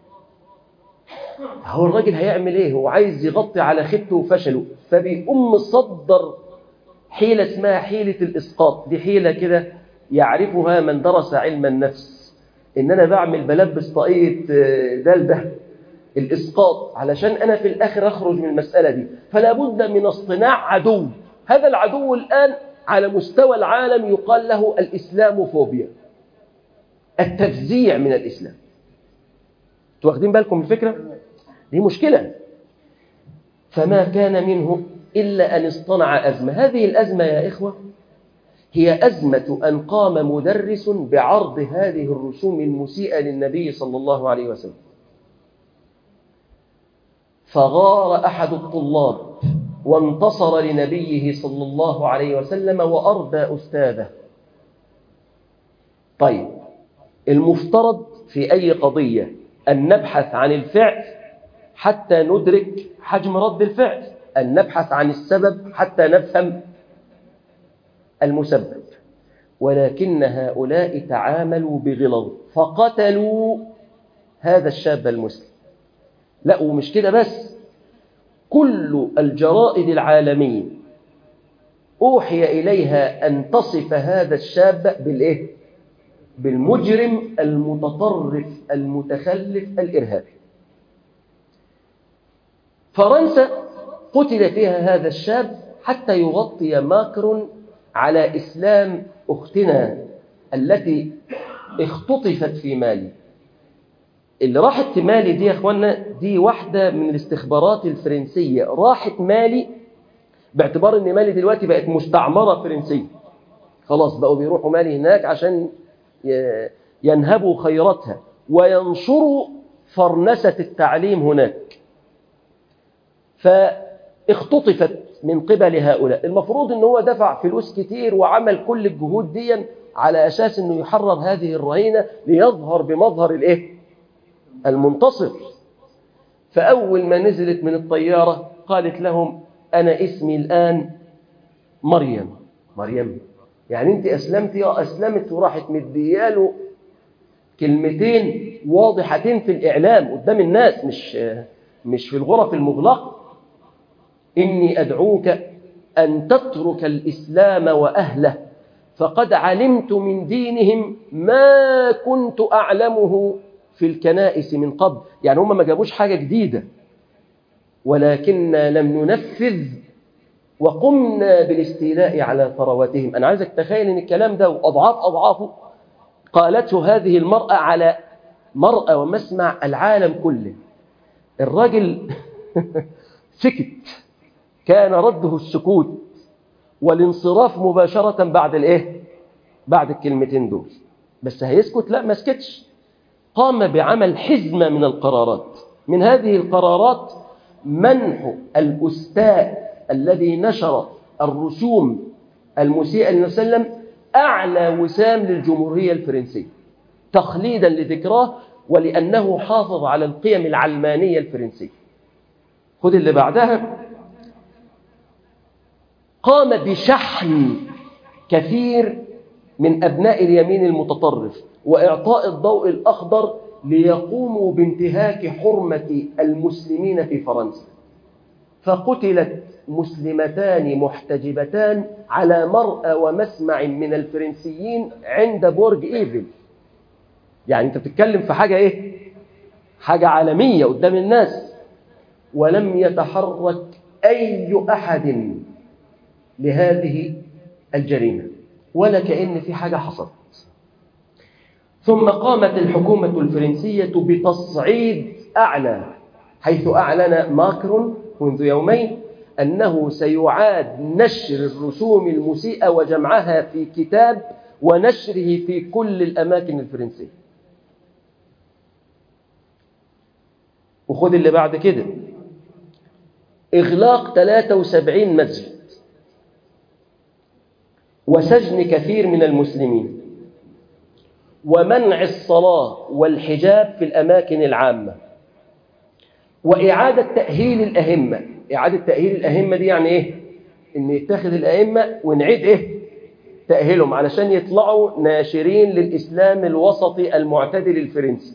هو الراجل هيعمل ايه؟ هو عايز يغطي على خبته وفشله، فبيقوم مصدر حيلة اسمها حيلة الإسقاط. دي حيلة كده يعرفها من درس علم النفس، إن أنا بعمل بلبس طاقية دال ده الإسقاط علشان أنا في الآخر أخرج من المسألة دي. فلا بد من اصطناع عدو. هذا العدو الآن على مستوى العالم يقال له الإسلاموفوبيا، التفزيع من الإسلام. انتوا واخدين بالكم من الفكرة؟ دي مشكلة. فما كان منه إلا أن اصطنع أزمة. هذه الأزمة يا إخوة هي أزمة أن قام مدرس بعرض هذه الرسوم المسيئة للنبي صلى الله عليه وسلم، فغار أحد الطلاب وانتصر لنبيه صلى الله عليه وسلم وأردى أستاذه. طيب، المفترض في أي قضية أن نبحث عن الفعل حتى ندرك حجم رد الفعل، أن نبحث عن السبب حتى نفهم المسبب. ولكن هؤلاء تعاملوا بغلظ فقتلوا هذا الشاب المسلم. لا، ومش كده بس، كل الجرائد العالمية أوحي إليها أن تصف هذا الشاب بالإيه؟ بالمجرم المتطرف المتخلف الإرهابي. فرنسا قتل فيها هذا الشاب حتى يغطي ماكرون على إسلام أختنا التي اختطفت في مالي. اللي راحت مالي دي يا أخوانا دي واحدة من الاستخبارات الفرنسية، راحت مالي باعتبار أن مالي دلوقتي بقت مستعمرة فرنسية، خلاص بقوا بيروحوا مالي هناك عشان ينهبوا خيراتها وينشروا فرنسة التعليم هناك. فاختطفت من قبل هؤلاء. المفروض أنه هو دفع فلوس كتير وعمل كل الجهود دي على أساس أنه يحرر هذه الرهينة ليظهر بمظهر الإيه؟ المنتصر. فأول ما نزلت من الطيارة قالت لهم أنا اسمي الآن مريم. مريم يعني أنت أسلمتي؟ آه أسلمت. وراحت مدياله كلمتين واضحتين في الإعلام قدام الناس، مش مش في الغرف المغلقة: إني أدعوك أن تترك الإسلام وأهله، فقد علمت من دينهم ما كنت أعلمه في الكنائس من قبل. يعني هم ما جابوش حاجة جديدة، ولكن لم ننفذ وقمنا بالاستيلاء على ثرواتهم. أنا عايزك تخيل أن الكلام ده وأضعاف أضعافه قالته هذه المرأة على مرأى ومسمع العالم كله. الرجل سكت، كان رده السكوت والانصراف مباشرة بعد الايه بعد الكلمتين دول. بس هيسكت؟ لا، ما سكتش، قام بعمل حزمة من القرارات. من هذه القرارات منح الأستاذ الذي نشر الرسوم المسيئة للنبي صلى الله عليه وسلم أعلى وسام للجمهورية الفرنسية تخليدا لذكراه ولأنه حافظ على القيم العلمانية الفرنسية. خذ اللي بعدها. قام بشحن كثير من أبناء اليمين المتطرف وإعطاء الضوء الأخضر ليقوموا بانتهاك حرمة المسلمين في فرنسا، فقتلت مسلمتان محتجبتان على مرأى ومسمع من الفرنسيين عند برج إيفل. يعني أنت بتتكلم في حاجة إيه؟ حاجة عالمية قدام الناس. ولم يتحرك أي أحد لهذه الجريمة ولا كأن في حاجة حصلت. ثم قامت الحكومة الفرنسية بتصعيد أعلى، حيث أعلن ماكرون منذ يومين أنه سيعاد نشر الرسوم المسيئة وجمعها في كتاب ونشره في كل الأماكن الفرنسية. وخذ اللي بعد كده. إغلاق ثلاثة وسبعين مسجد وسجن كثير من المسلمين ومنع الصلاة والحجاب في الأماكن العامة وإعادة تأهيل الأئمة. إعادة تأهيل الأئمة دي يعني إيه؟ إن يتخذ الأئمة ونعيد إيه؟ تأهيلهم علشان يطلعوا ناشرين للإسلام الوسطي المعتدل الفرنسي.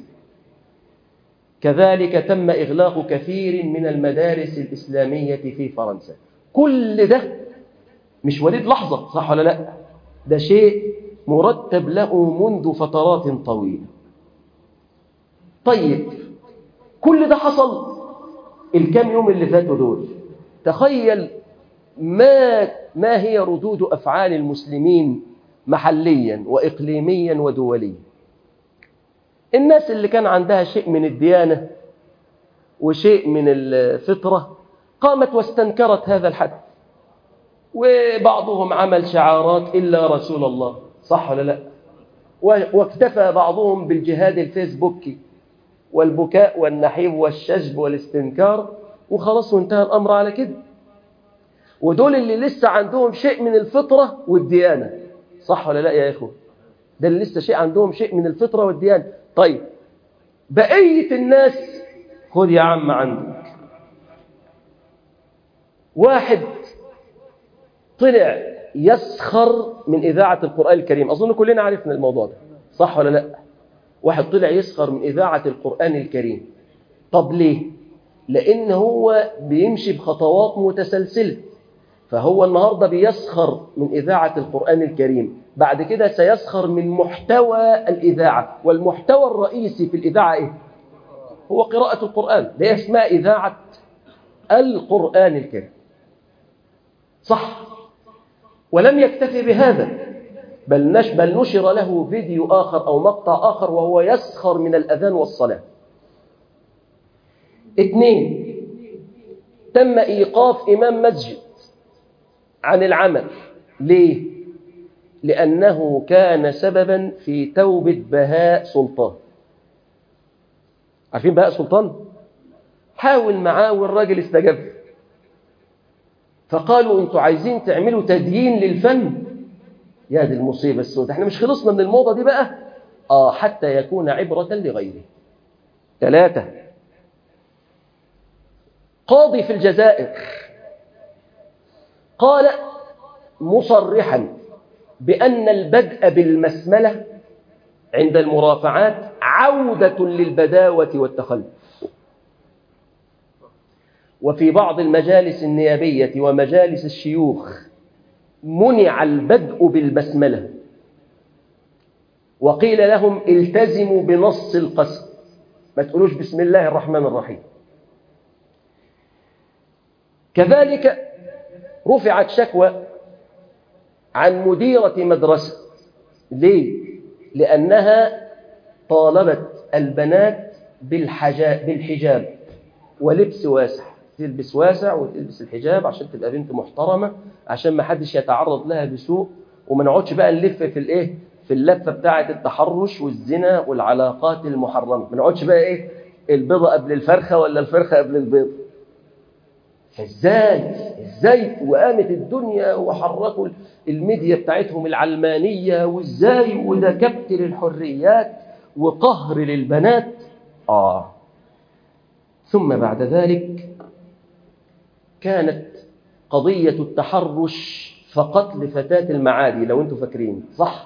كذلك تم إغلاق كثير من المدارس الإسلامية في فرنسا. كل ده مش وليد لحظة، صح ولا لا؟ ده شيء مرتب له منذ فترات طويلة. طيب كل ده حصل الكام يوم اللي فاتوا دول. تخيل ما ما هي ردود أفعال المسلمين محليا وإقليميا ودوليا. الناس اللي كان عندها شيء من الديانة وشيء من الفطرة قامت واستنكرت هذا الحدث، وبعضهم عمل شعارات إلا رسول الله، صح ولا لا؟ واكتفى بعضهم بالجهاد الفيسبوكي والبكاء والنحيب والشجب والاستنكار وخلاص وانتهى الأمر على كده. ودول اللي لسه عندهم شيء من الفطرة والديانة، صح ولا لا يا إخوة؟ ده اللي لسه شيء عندهم شيء من الفطرة والديانة. طيب بقية الناس، خذ يا عم عندك واحد طلع يسخر من إذاعة القرآن الكريم. أظن كلنا عرفنا الموضوع ده، صح ولا لا؟ واحد طلع يسخر من إذاعة القرآن الكريم. طب ليه؟ لأن هو بيمشي بخطوات متسلسلة. فهو النهاردة بيسخر من إذاعة القرآن الكريم، بعد كده سيسخر من محتوى الإذاعة، والمحتوى الرئيسي في الإذاعة إيه؟ هو قراءة القرآن، ده اسمها إذاعة القرآن الكريم، صح؟ ولم يكتفي بهذا، بل, نش بل نشر له فيديو آخر أو مقطع آخر وهو يسخر من الأذان والصلاة. اثنين، تم إيقاف إمام مسجد عن العمل. ليه؟ لأنه كان سببا في توبة بهاء سلطان. عارفين بهاء سلطان؟ حاول معاه والراجل استجاب. فقالوا انتوا عايزين تعملوا تدين للفن؟ يا دي المصيبة السوداء، احنا مش خلصنا من الموضة دي بقى؟ آه حتى يكون عبرة لغيره. ثلاثة، قاضي في الجزائر قال مصرحا بأن البدء بالمسملة عند المرافعات عودة للبداوة والتخلف. وفي بعض المجالس النيابية ومجالس الشيوخ منع البدء بالبسملة، وقيل لهم التزموا بنص القسم، ما تقولوش بسم الله الرحمن الرحيم. كذلك رفعت شكوى عن مديرة مدرسة. ليه؟ لأنها طالبت البنات بالحجاب ولبس واسع، تلبس واسع وتلبس الحجاب عشان تبقى بنت محترمة، عشان ما حدش يتعرض لها بسوء، وما نقعدش بقى نلف في الايه في اللفة بتاعة التحرش والزنا والعلاقات المحرمة. ما نقعدش بقى ايه البيضة قبل الفرخة ولا الفرخة قبل البيض. ازاي ازاي وقامت الدنيا وحركوا الميديا بتاعتهم العلمانية، وازاي وده كبت للحريات وقهر للبنات. آه ثم بعد ذلك كانت قضية التحرش فقتل فتاة المعادي، لو انتم فاكرين صح،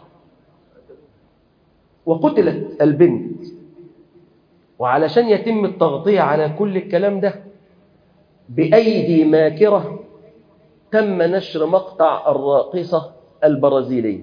وقتلت البنت. وعلشان يتم التغطية على كل الكلام ده بأيدي ماكرة تم نشر مقطع الراقصة البرازيلية،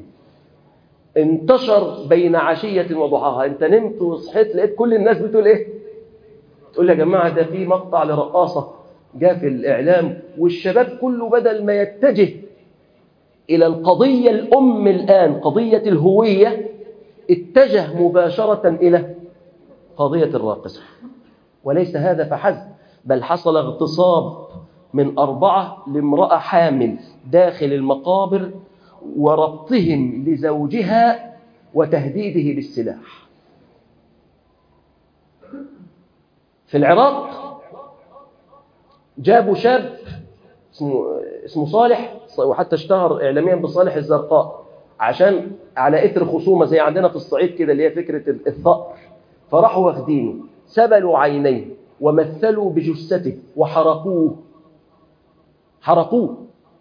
انتشر بين عشية وضحاها. انت نمت وصحيت لقيت كل الناس بتقول ايه؟ تقول يا جماعة ده في مقطع لرقاصة جاء في الإعلام، والشباب كله بدل ما يتجه إلى القضية الأم الآن قضية الهوية اتجه مباشرة إلى قضية الراقصة. وليس هذا فحسب، بل حصل اغتصاب من أربعة لامرأة حامل داخل المقابر وربطهم لزوجها وتهديده بالسلاح. في العراق جابوا شاب اسمه, اسمه صالح، وحتى اشتهر إعلاميا بصالح الزرقاء، عشان على إثر خصومة زي عندنا في الصعيد كده اللي هي فكرة الثأر، فراحوا واخدينه سبلوا عينيه ومثلوا بجثته وحرقوه حرقوه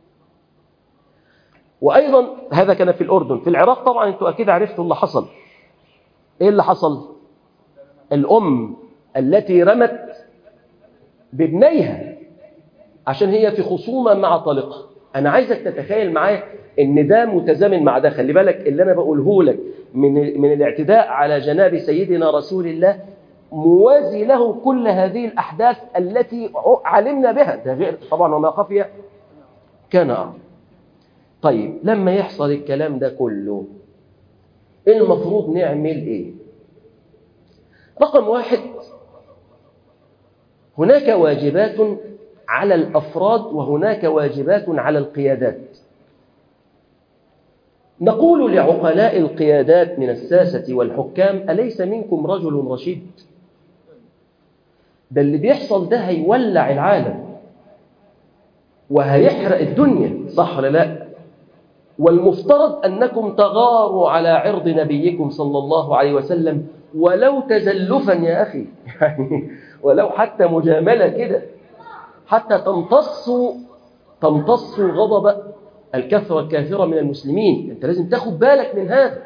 وأيضا هذا كان في الأردن. في العراق طبعا أنتوا أكيد عرفتوا اللي حصل. إيه اللي حصل؟ الأم التي رمت بابنيها عشان هي في خصومة مع طليقها. أنا عايزك تتخيل معايا إن ده متزامن مع ده. خلي بالك اللي أنا بقوله لك من من الاعتداء على جناب سيدنا رسول الله موازي له كل هذه الأحداث التي علمنا بها، ده غير طبعا وما خفي كان أعظم. طيب لما يحصل الكلام ده كله المفروض نعمل إيه؟ رقم واحد، هناك واجبات على الأفراد وهناك واجبات على القيادات. نقول لعقلاء القيادات من الساسة والحكام: أليس منكم رجل رشيد؟ ده اللي بيحصل ده هيولع العالم وهيحرق الدنيا، صح ولا لا؟ والمفترض أنكم تغاروا على عرض نبيكم صلى الله عليه وسلم ولو تزلفا يا أخي، يعني ولو حتى مجاملة كده، حتى تمتصوا تمتصوا غضب الكثرة الكافرة من المسلمين. أنت لازم تاخد بالك من هذا.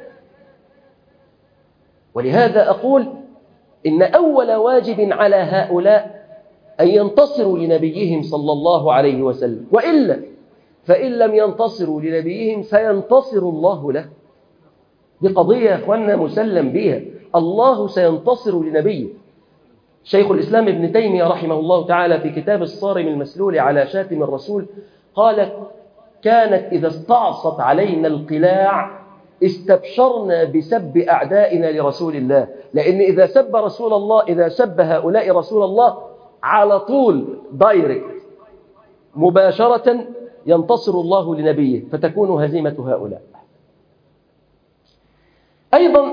ولهذا أقول إن أول واجب على هؤلاء أن ينتصروا لنبيهم صلى الله عليه وسلم، وإلا فإن لم ينتصروا لنبيهم سينتصر الله له. دي قضية يا أخواننا مسلم بها، الله سينتصر لنبيه. شيخ الإسلام ابن تيمية رحمه الله تعالى في كتاب الصارم المسلول على شاتم الرسول قال: كانت إذا استعصت علينا القلاع استبشرنا بسب أعدائنا لرسول الله. لأن إذا سب رسول الله إذا سب هؤلاء رسول الله على طول دايركت مباشرة ينتصر الله لنبيه، فتكون هزيمة هؤلاء. أيضا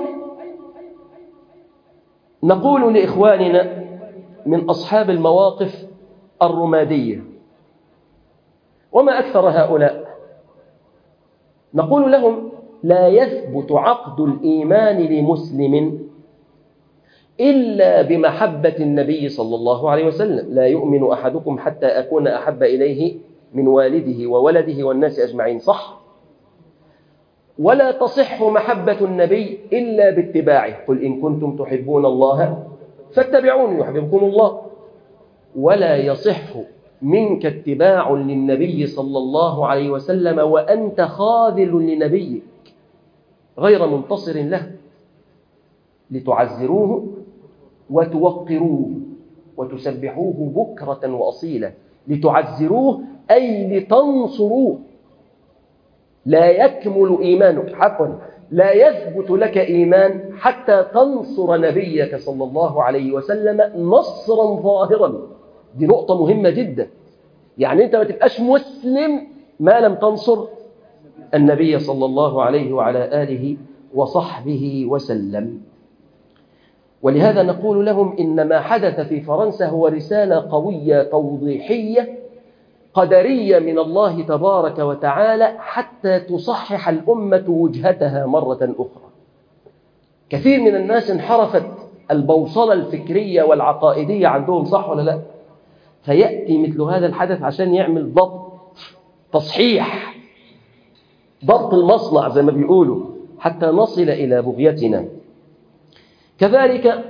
نقول لإخواننا من أصحاب المواقف الرمادية، وما أكثر هؤلاء، نقول لهم: لا يثبت عقد الإيمان لمسلم إلا بمحبة النبي صلى الله عليه وسلم. لا يؤمن أحدكم حتى أكون أحب إليه من والده وولده والناس أجمعين، صح؟ ولا تصح محبة النبي إلا باتباعه. قل إن كنتم تحبون الله فاتبعوني يحببكم الله. ولا يصح منك اتباع للنبي صلى الله عليه وسلم وأنت خاذل لنبيك غير منتصر له، لتعزروه وتوقروه وتسبحوه بكرة وأصيلا. لتعزروه أي لتنصروا. لا يكمل إيمانك حقا، لا يثبت لك إيمان حتى تنصر نبيك صلى الله عليه وسلم نصرا ظاهرا. دي نقطة مهمة جدا. يعني أنت ما تبقاش مسلم ما لم تنصر النبي صلى الله عليه وعلى آله وصحبه وسلم. ولهذا نقول لهم إن ما حدث في فرنسا هو رسالة قوية توضيحية قدرية من الله تبارك وتعالى حتى تصحح الأمة وجهتها مرة أخرى. كثير من الناس انحرفت البوصلة الفكرية والعقائدية عندهم، صح ولا لا؟ فيأتي مثل هذا الحدث عشان يعمل ضبط، تصحيح، ضبط المصنع زي ما بيقولوا، حتى نصل إلى بغيتنا. كذلك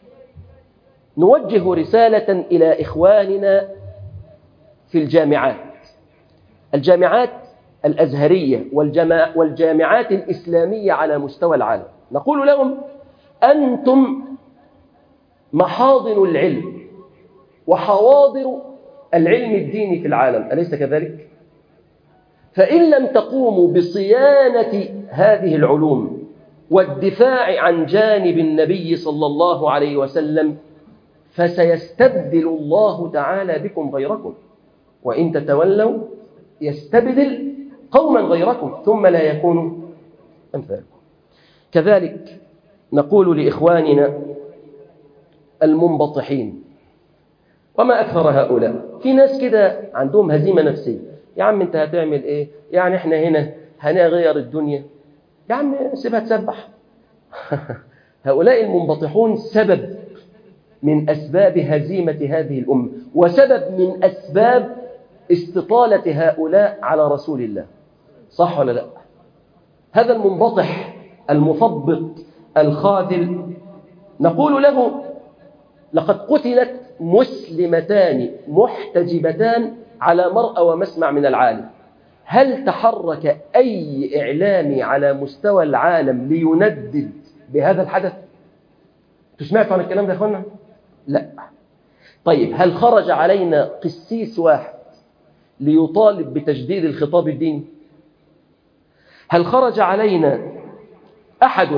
نوجه رسالة إلى إخواننا في الجامعات، الجامعات الأزهرية والجامعات الإسلامية على مستوى العالم. نقول لهم: أنتم محاضن العلم وحواضر العلم الديني في العالم، أليس كذلك؟ فإن لم تقوموا بصيانة هذه العلوم والدفاع عن جانب النبي صلى الله عليه وسلم فسيستبدل الله تعالى بكم غيركم، وإن تتولوا يستبدل قوما غيركم ثم لا يكونوا أمثالكم. كذلك نقول لإخواننا المنبطحين، وما أكثر هؤلاء، في ناس كده عندهم هزيمة نفسية. يا عم أنت هتعمل إيه؟ يعني إحنا هنا هنغير الدنيا، يا عم سيبها تسبح. هؤلاء المنبطحون سبب من أسباب هزيمة هذه الأمة، وسبب من أسباب استطالة هؤلاء على رسول الله، صح ولا لا؟ هذا المنبطح المثبط الخاذل نقول له: لقد قتلت مسلمتان محتجبتان على مرأى ومسمع من العالم. هل تحرك أي إعلامي على مستوى العالم ليندد بهذا الحدث؟ تسمعتوا عن الكلام ده يا أخوانا؟ لا. طيب هل خرج علينا قسيس واحد ليطالب بتجديد الخطاب الديني؟ هل خرج علينا أحد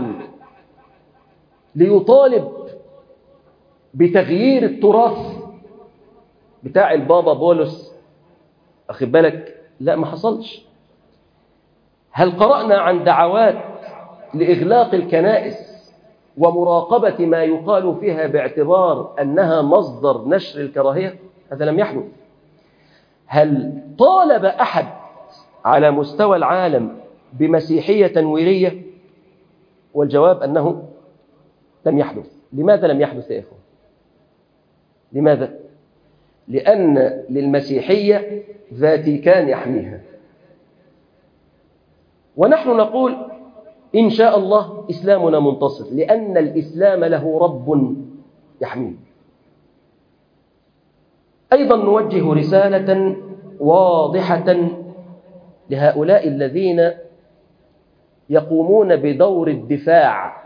ليطالب بتغيير التراث بتاع البابا بولس؟ أخذ بالك؟ لا، ما حصلش. هل قرأنا عن دعوات لإغلاق الكنائس ومراقبة ما يقال فيها باعتبار أنها مصدر نشر الكراهية؟ هذا لم يحدث. هل طالب أحد على مستوى العالم بمسيحية تنويرية؟ والجواب أنه لم يحدث. لماذا لم يحدث يا إخوة؟ لماذا؟ لأن للمسيحية فاتيكان يحميها، ونحن نقول إن شاء الله إسلامنا منتصر، لأن الإسلام له رب يحميه. أيضا نوجه رسالة واضحة لهؤلاء الذين يقومون بدور الدفاع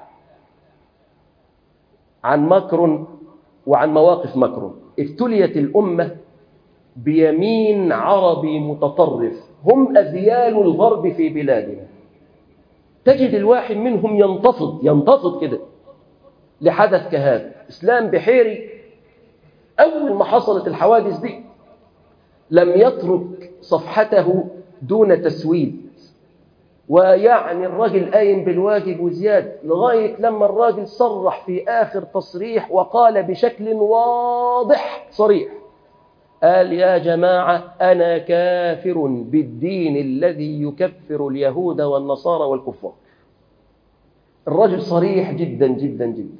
عن مكر وعن مواقف مكر. ابتليت الأمة بيمين عربي متطرف، هم أذيال الغرب في بلادنا. تجد الواحد منهم ينتفض ينتفض كده لحدث كهذا. إسلام بحيري أول ما حصلت الحوادث دي لم يترك صفحته دون تسويد، ويعني الراجل قايم بالواجب وزيادة، لغاية لما الراجل صرح في آخر تصريح وقال بشكل واضح صريح، قال: يا جماعة أنا كافر بالدين الذي يكفر اليهود والنصارى والكفار. الرجل صريح جدا جدا جدا.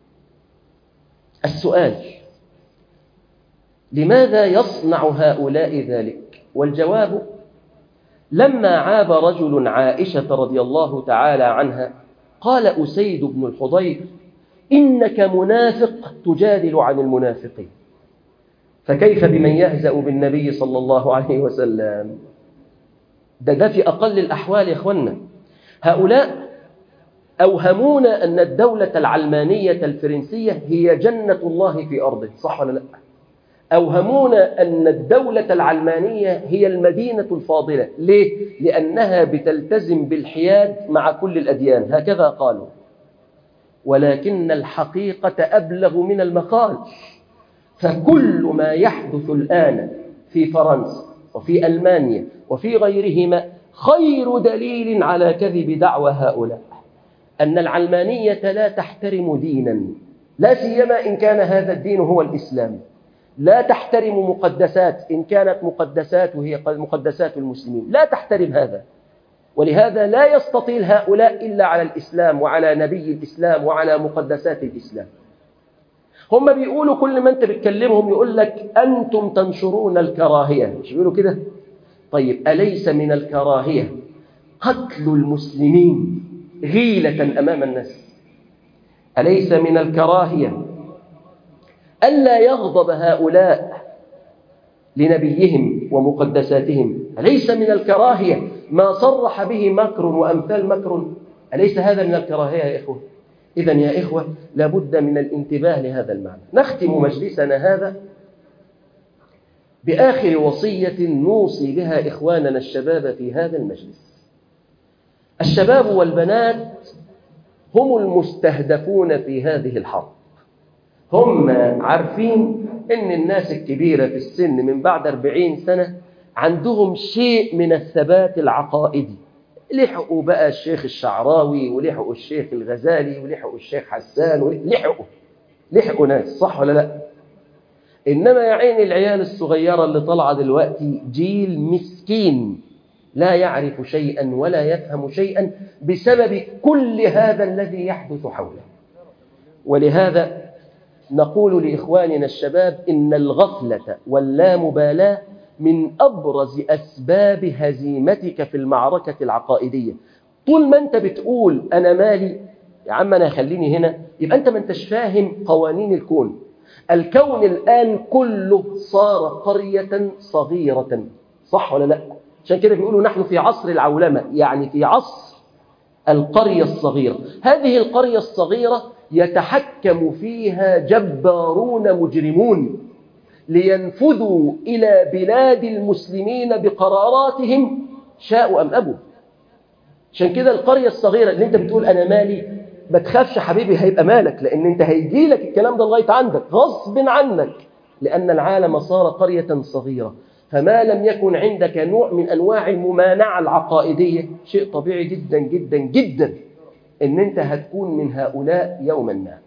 السؤال: لماذا يصنع هؤلاء ذلك؟ والجواب: لما عاب رجل عائشة رضي الله تعالى عنها قال أسيد بن الحضير: إنك منافق تجادل عن المنافقين. فكيف بمن يهزأ بالنبي صلى الله عليه وسلم؟ ده ده في أقل الأحوال يا إخوانا. هؤلاء أوهمونا أن الدولة العلمانية الفرنسية هي جنة الله في أرضه، صح ولا لا؟ أوهمونا أن الدولة العلمانية هي المدينة الفاضلة. ليه؟ لأنها بتلتزم بالحياد مع كل الأديان، هكذا قالوا. ولكن الحقيقة أبلغ من المقال، فكل ما يحدث الآن في فرنسا وفي ألمانيا وفي غيرهما خير دليل على كذب دعوى هؤلاء، أن العلمانية لا تحترم دينا، لا سيما إن كان هذا الدين هو الإسلام، لا تحترم مقدسات إن كانت مقدسات وهي مقدسات المسلمين، لا تحترم هذا. ولهذا لا يستطيل هؤلاء إلا على الإسلام وعلى نبي الإسلام وعلى مقدسات الإسلام. هم بيقولوا كل ما أنت بتكلمهم يقول لك أنتم تنشرون الكراهية، مش بيقولوا كده؟ طيب أليس من الكراهية قتل المسلمين غيلة أمام الناس؟ أليس من الكراهية ألا يغضب هؤلاء لنبيهم ومقدساتهم؟ أليس من الكراهية ما صرح به مكرون وأمثال مكرون؟ أليس هذا من الكراهية يا إخوة؟ إذن يا إخوة لابد من الانتباه لهذا المعنى. نختم مجلسنا هذا بآخر وصية نوصي بها إخواننا الشباب في هذا المجلس. الشباب والبنات هم المستهدفون في هذه الحرب. هم عارفين إن الناس الكبيرة في السن من بعد أربعين سنة عندهم شيء من الثبات العقائدي، لحقوا بقى الشيخ الشعراوي ولحقوا الشيخ الغزالي ولحقوا الشيخ حسان ولحقوا لحقوا ناس، صح ولا لا؟ إنما يا عين العيال الصغيرة اللي طالعة دلوقتي جيل مسكين لا يعرف شيئا ولا يفهم شيئا بسبب كل هذا الذي يحدث حوله. ولهذا نقول لإخواننا الشباب إن الغفلة واللامبالاة من أبرز أسباب هزيمتك في المعركة العقائدية. طول ما أنت بتقول أنا مالي يا عم أنا خليني هنا، يبقى أنت ما أنتش فاهم قوانين الكون. الكون الآن كله صار قرية صغيرة، صح ولا لا؟ عشان كده بيقولوا نحن في عصر العولمة، يعني في عصر القرية الصغيرة. هذه القرية الصغيرة يتحكم فيها جبارون مجرمون لينفذوا إلى بلاد المسلمين بقراراتهم شاءوا أم أبوا. عشان كده القرية الصغيرة اللي انت بتقول أنا مالي، ما تخافش حبيبي هيبقى مالك، لأن انت هيجي لك الكلام ده لغاية عندك غصب عنك، لأن العالم صار قرية صغيرة. فما لم يكن عندك نوع من أنواع الممانعة العقائدية، شيء طبيعي جدا جدا جدا ان انت هتكون من هؤلاء يوما ما.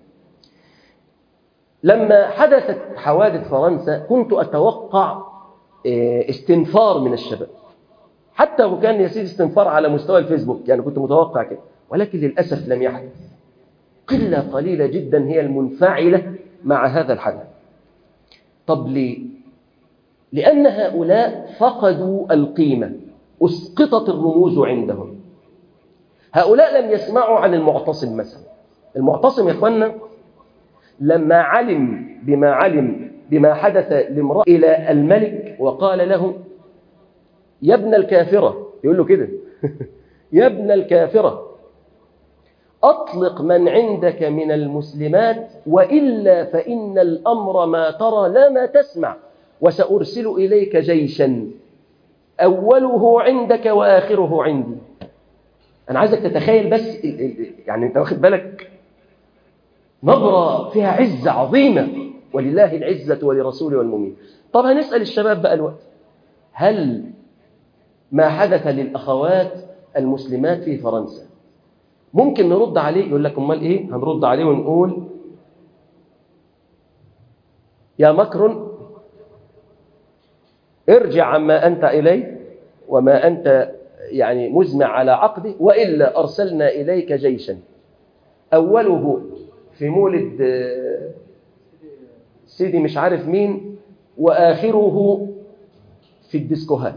لما حدثت حوادث فرنسا كنت أتوقع استنفار من الشباب، حتى وكان يسير استنفار على مستوى الفيسبوك، يعني كنت متوقع كده، ولكن للأسف لم يحدث. قلة قليلة جدا هي المنفعلة مع هذا الحدث. طب ليه؟ لأن هؤلاء فقدوا القيمة، أسقطت الرموز عندهم. هؤلاء لم يسمعوا عن المعتصم مثلا. المعتصم يا إخوانا لما علم بما علم بما حدث لامرأة إلى الملك وقال له يا ابن الكافرة، يقول له كده يا ابن الكافرة أطلق من عندك من المسلمات وإلا فإن الأمر ما ترى لا ما تسمع، وسأرسل إليك جيشا أوله عندك وآخره عندي. أنا عايزك تتخيل بس، يعني أنت واخد بالك، نظرة فيها عزة عظيمة، ولله العزة ولرسوله والمؤمنين. طب هنسأل الشباب بقى الوقت، هل ما حدث للأخوات المسلمات في فرنسا ممكن نرد عليه؟ يقول لك امال ايه؟ هنرد عليه ونقول يا مكرون ارجع عما أنت إليه وما أنت يعني مزمع على عقده، وإلا أرسلنا إليك جيشا أوله في مولد سيدي مش عارف مين وآخره في الديسكوهات.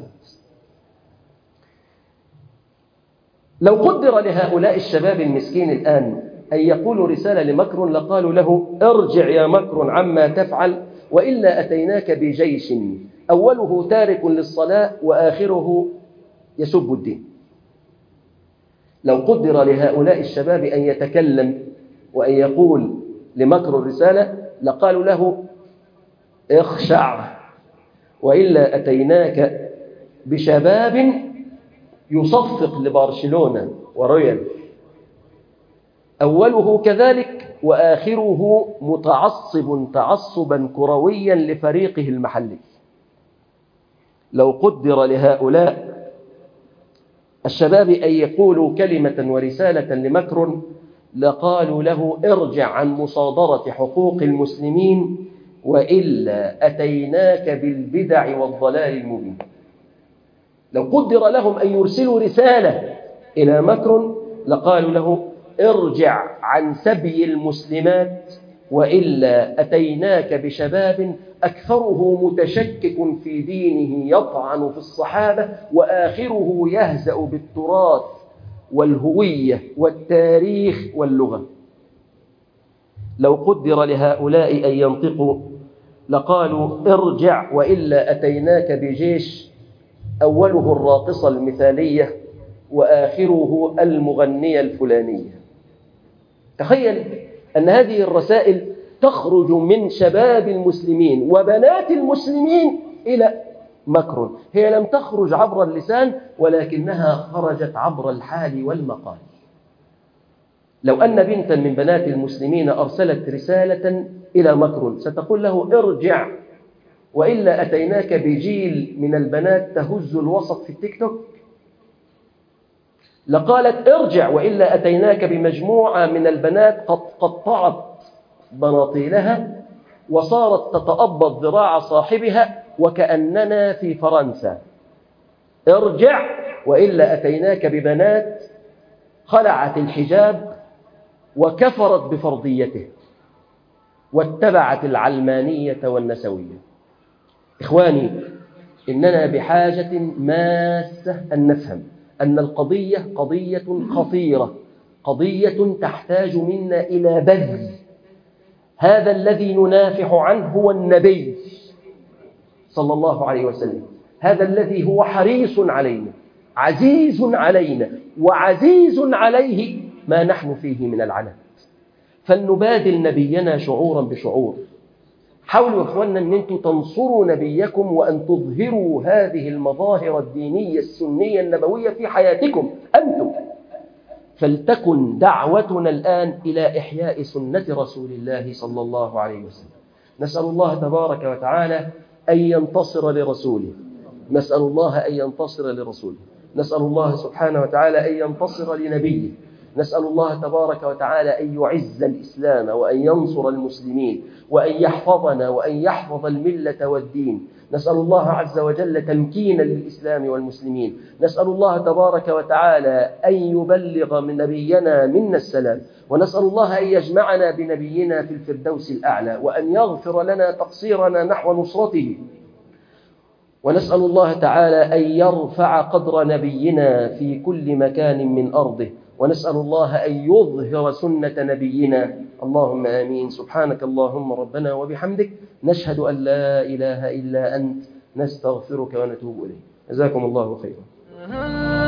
لو قدر لهؤلاء الشباب المسكين الآن أن يقولوا رسالة لمكرون لقالوا له ارجع يا مكرون عما تفعل وإلا أتيناك بجيش أوله تارك للصلاة وآخره يسب الدين. لو قدر لهؤلاء الشباب أن يتكلم وأن يقول لمكرون رسالة لقالوا له اخشع وإلا أتيناك بشباب يصفق لبرشلونة وريال، أوله كذلك وآخره متعصب تعصبا كرويا لفريقه المحلي. لو قدر لهؤلاء الشباب أن يقولوا كلمة ورسالة لمكرون لقالوا له ارجع عن مصادرة حقوق المسلمين وإلا أتيناك بالبدع والضلال المبين. لو قدر لهم أن يرسلوا رسالة إلى مكرون لقالوا له ارجع عن سبي المسلمات وإلا أتيناك بشباب أكثره متشكك في دينه يطعن في الصحابة وآخره يهزأ بالتراث والهوية والتاريخ واللغة. لو قدر لهؤلاء أن ينطقوا لقالوا ارجع وإلا أتيناك بجيش أوله الراقصة المثالية وآخره المغنية الفلانية. تخيل أن هذه الرسائل تخرج من شباب المسلمين وبنات المسلمين إلى مكرون. هي لم تخرج عبر اللسان ولكنها خرجت عبر الحال والمقال. لو أن بنتا من بنات المسلمين أرسلت رسالة إلى مكرون ستقول له ارجع وإلا أتيناك بجيل من البنات تهز الوسط في التيك توك، لقالت ارجع وإلا أتيناك بمجموعة من البنات قد قطعت بناطيلها وصارت تتأبط ذراع صاحبها وكأننا في فرنسا. ارجع وإلا أتيناك ببنات خلعت الحجاب وكفرت بفرضيته واتبعت العلمانية والنسوية. إخواني، إننا بحاجة ماسة أن نفهم أن القضية قضية خطيرة، قضية تحتاج منا إلى بذل. هذا الذي ننافح عنه هو النبي صلى الله عليه وسلم، هذا الذي هو حريص علينا عزيز علينا وعزيز عليه ما نحن فيه من العنت. فلنبادل نبينا شعورا بشعور. حاولوا إخواننا أن أنتم تنصروا نبيكم وأن تظهروا هذه المظاهر الدينية السنية النبوية في حياتكم أنتم. فلتكن دعوتنا الآن إلى إحياء سنة رسول الله صلى الله عليه وسلم. نسأل الله تبارك وتعالى أن ينتصر لرسوله، نسأل الله أن ينتصر لرسوله، نسأل الله سبحانه وتعالى أن ينتصر لنبيه، نسأل الله تبارك وتعالى أن يعز الإسلام وأن ينصر المسلمين وأن يحفظنا وأن يحفظ الملة والدين. نسأل الله عز وجل تمكينا للإسلام والمسلمين. نسأل الله تبارك وتعالى أن يبلغ من نبينا منا السلام، ونسأل الله أن يجمعنا بنبينا في الفردوس الأعلى وأن يغفر لنا تقصيرنا نحو نصرته. ونسأل الله تعالى أن يرفع قدر نبينا في كل مكان من أرضه، ونسأل الله أن يظهر سنة نبينا. اللهم آمين. سبحانك اللهم ربنا وبحمدك، نشهد أن لا إله إلا أنت، نستغفرك ونتوب إليك. جزاكم الله خيرا.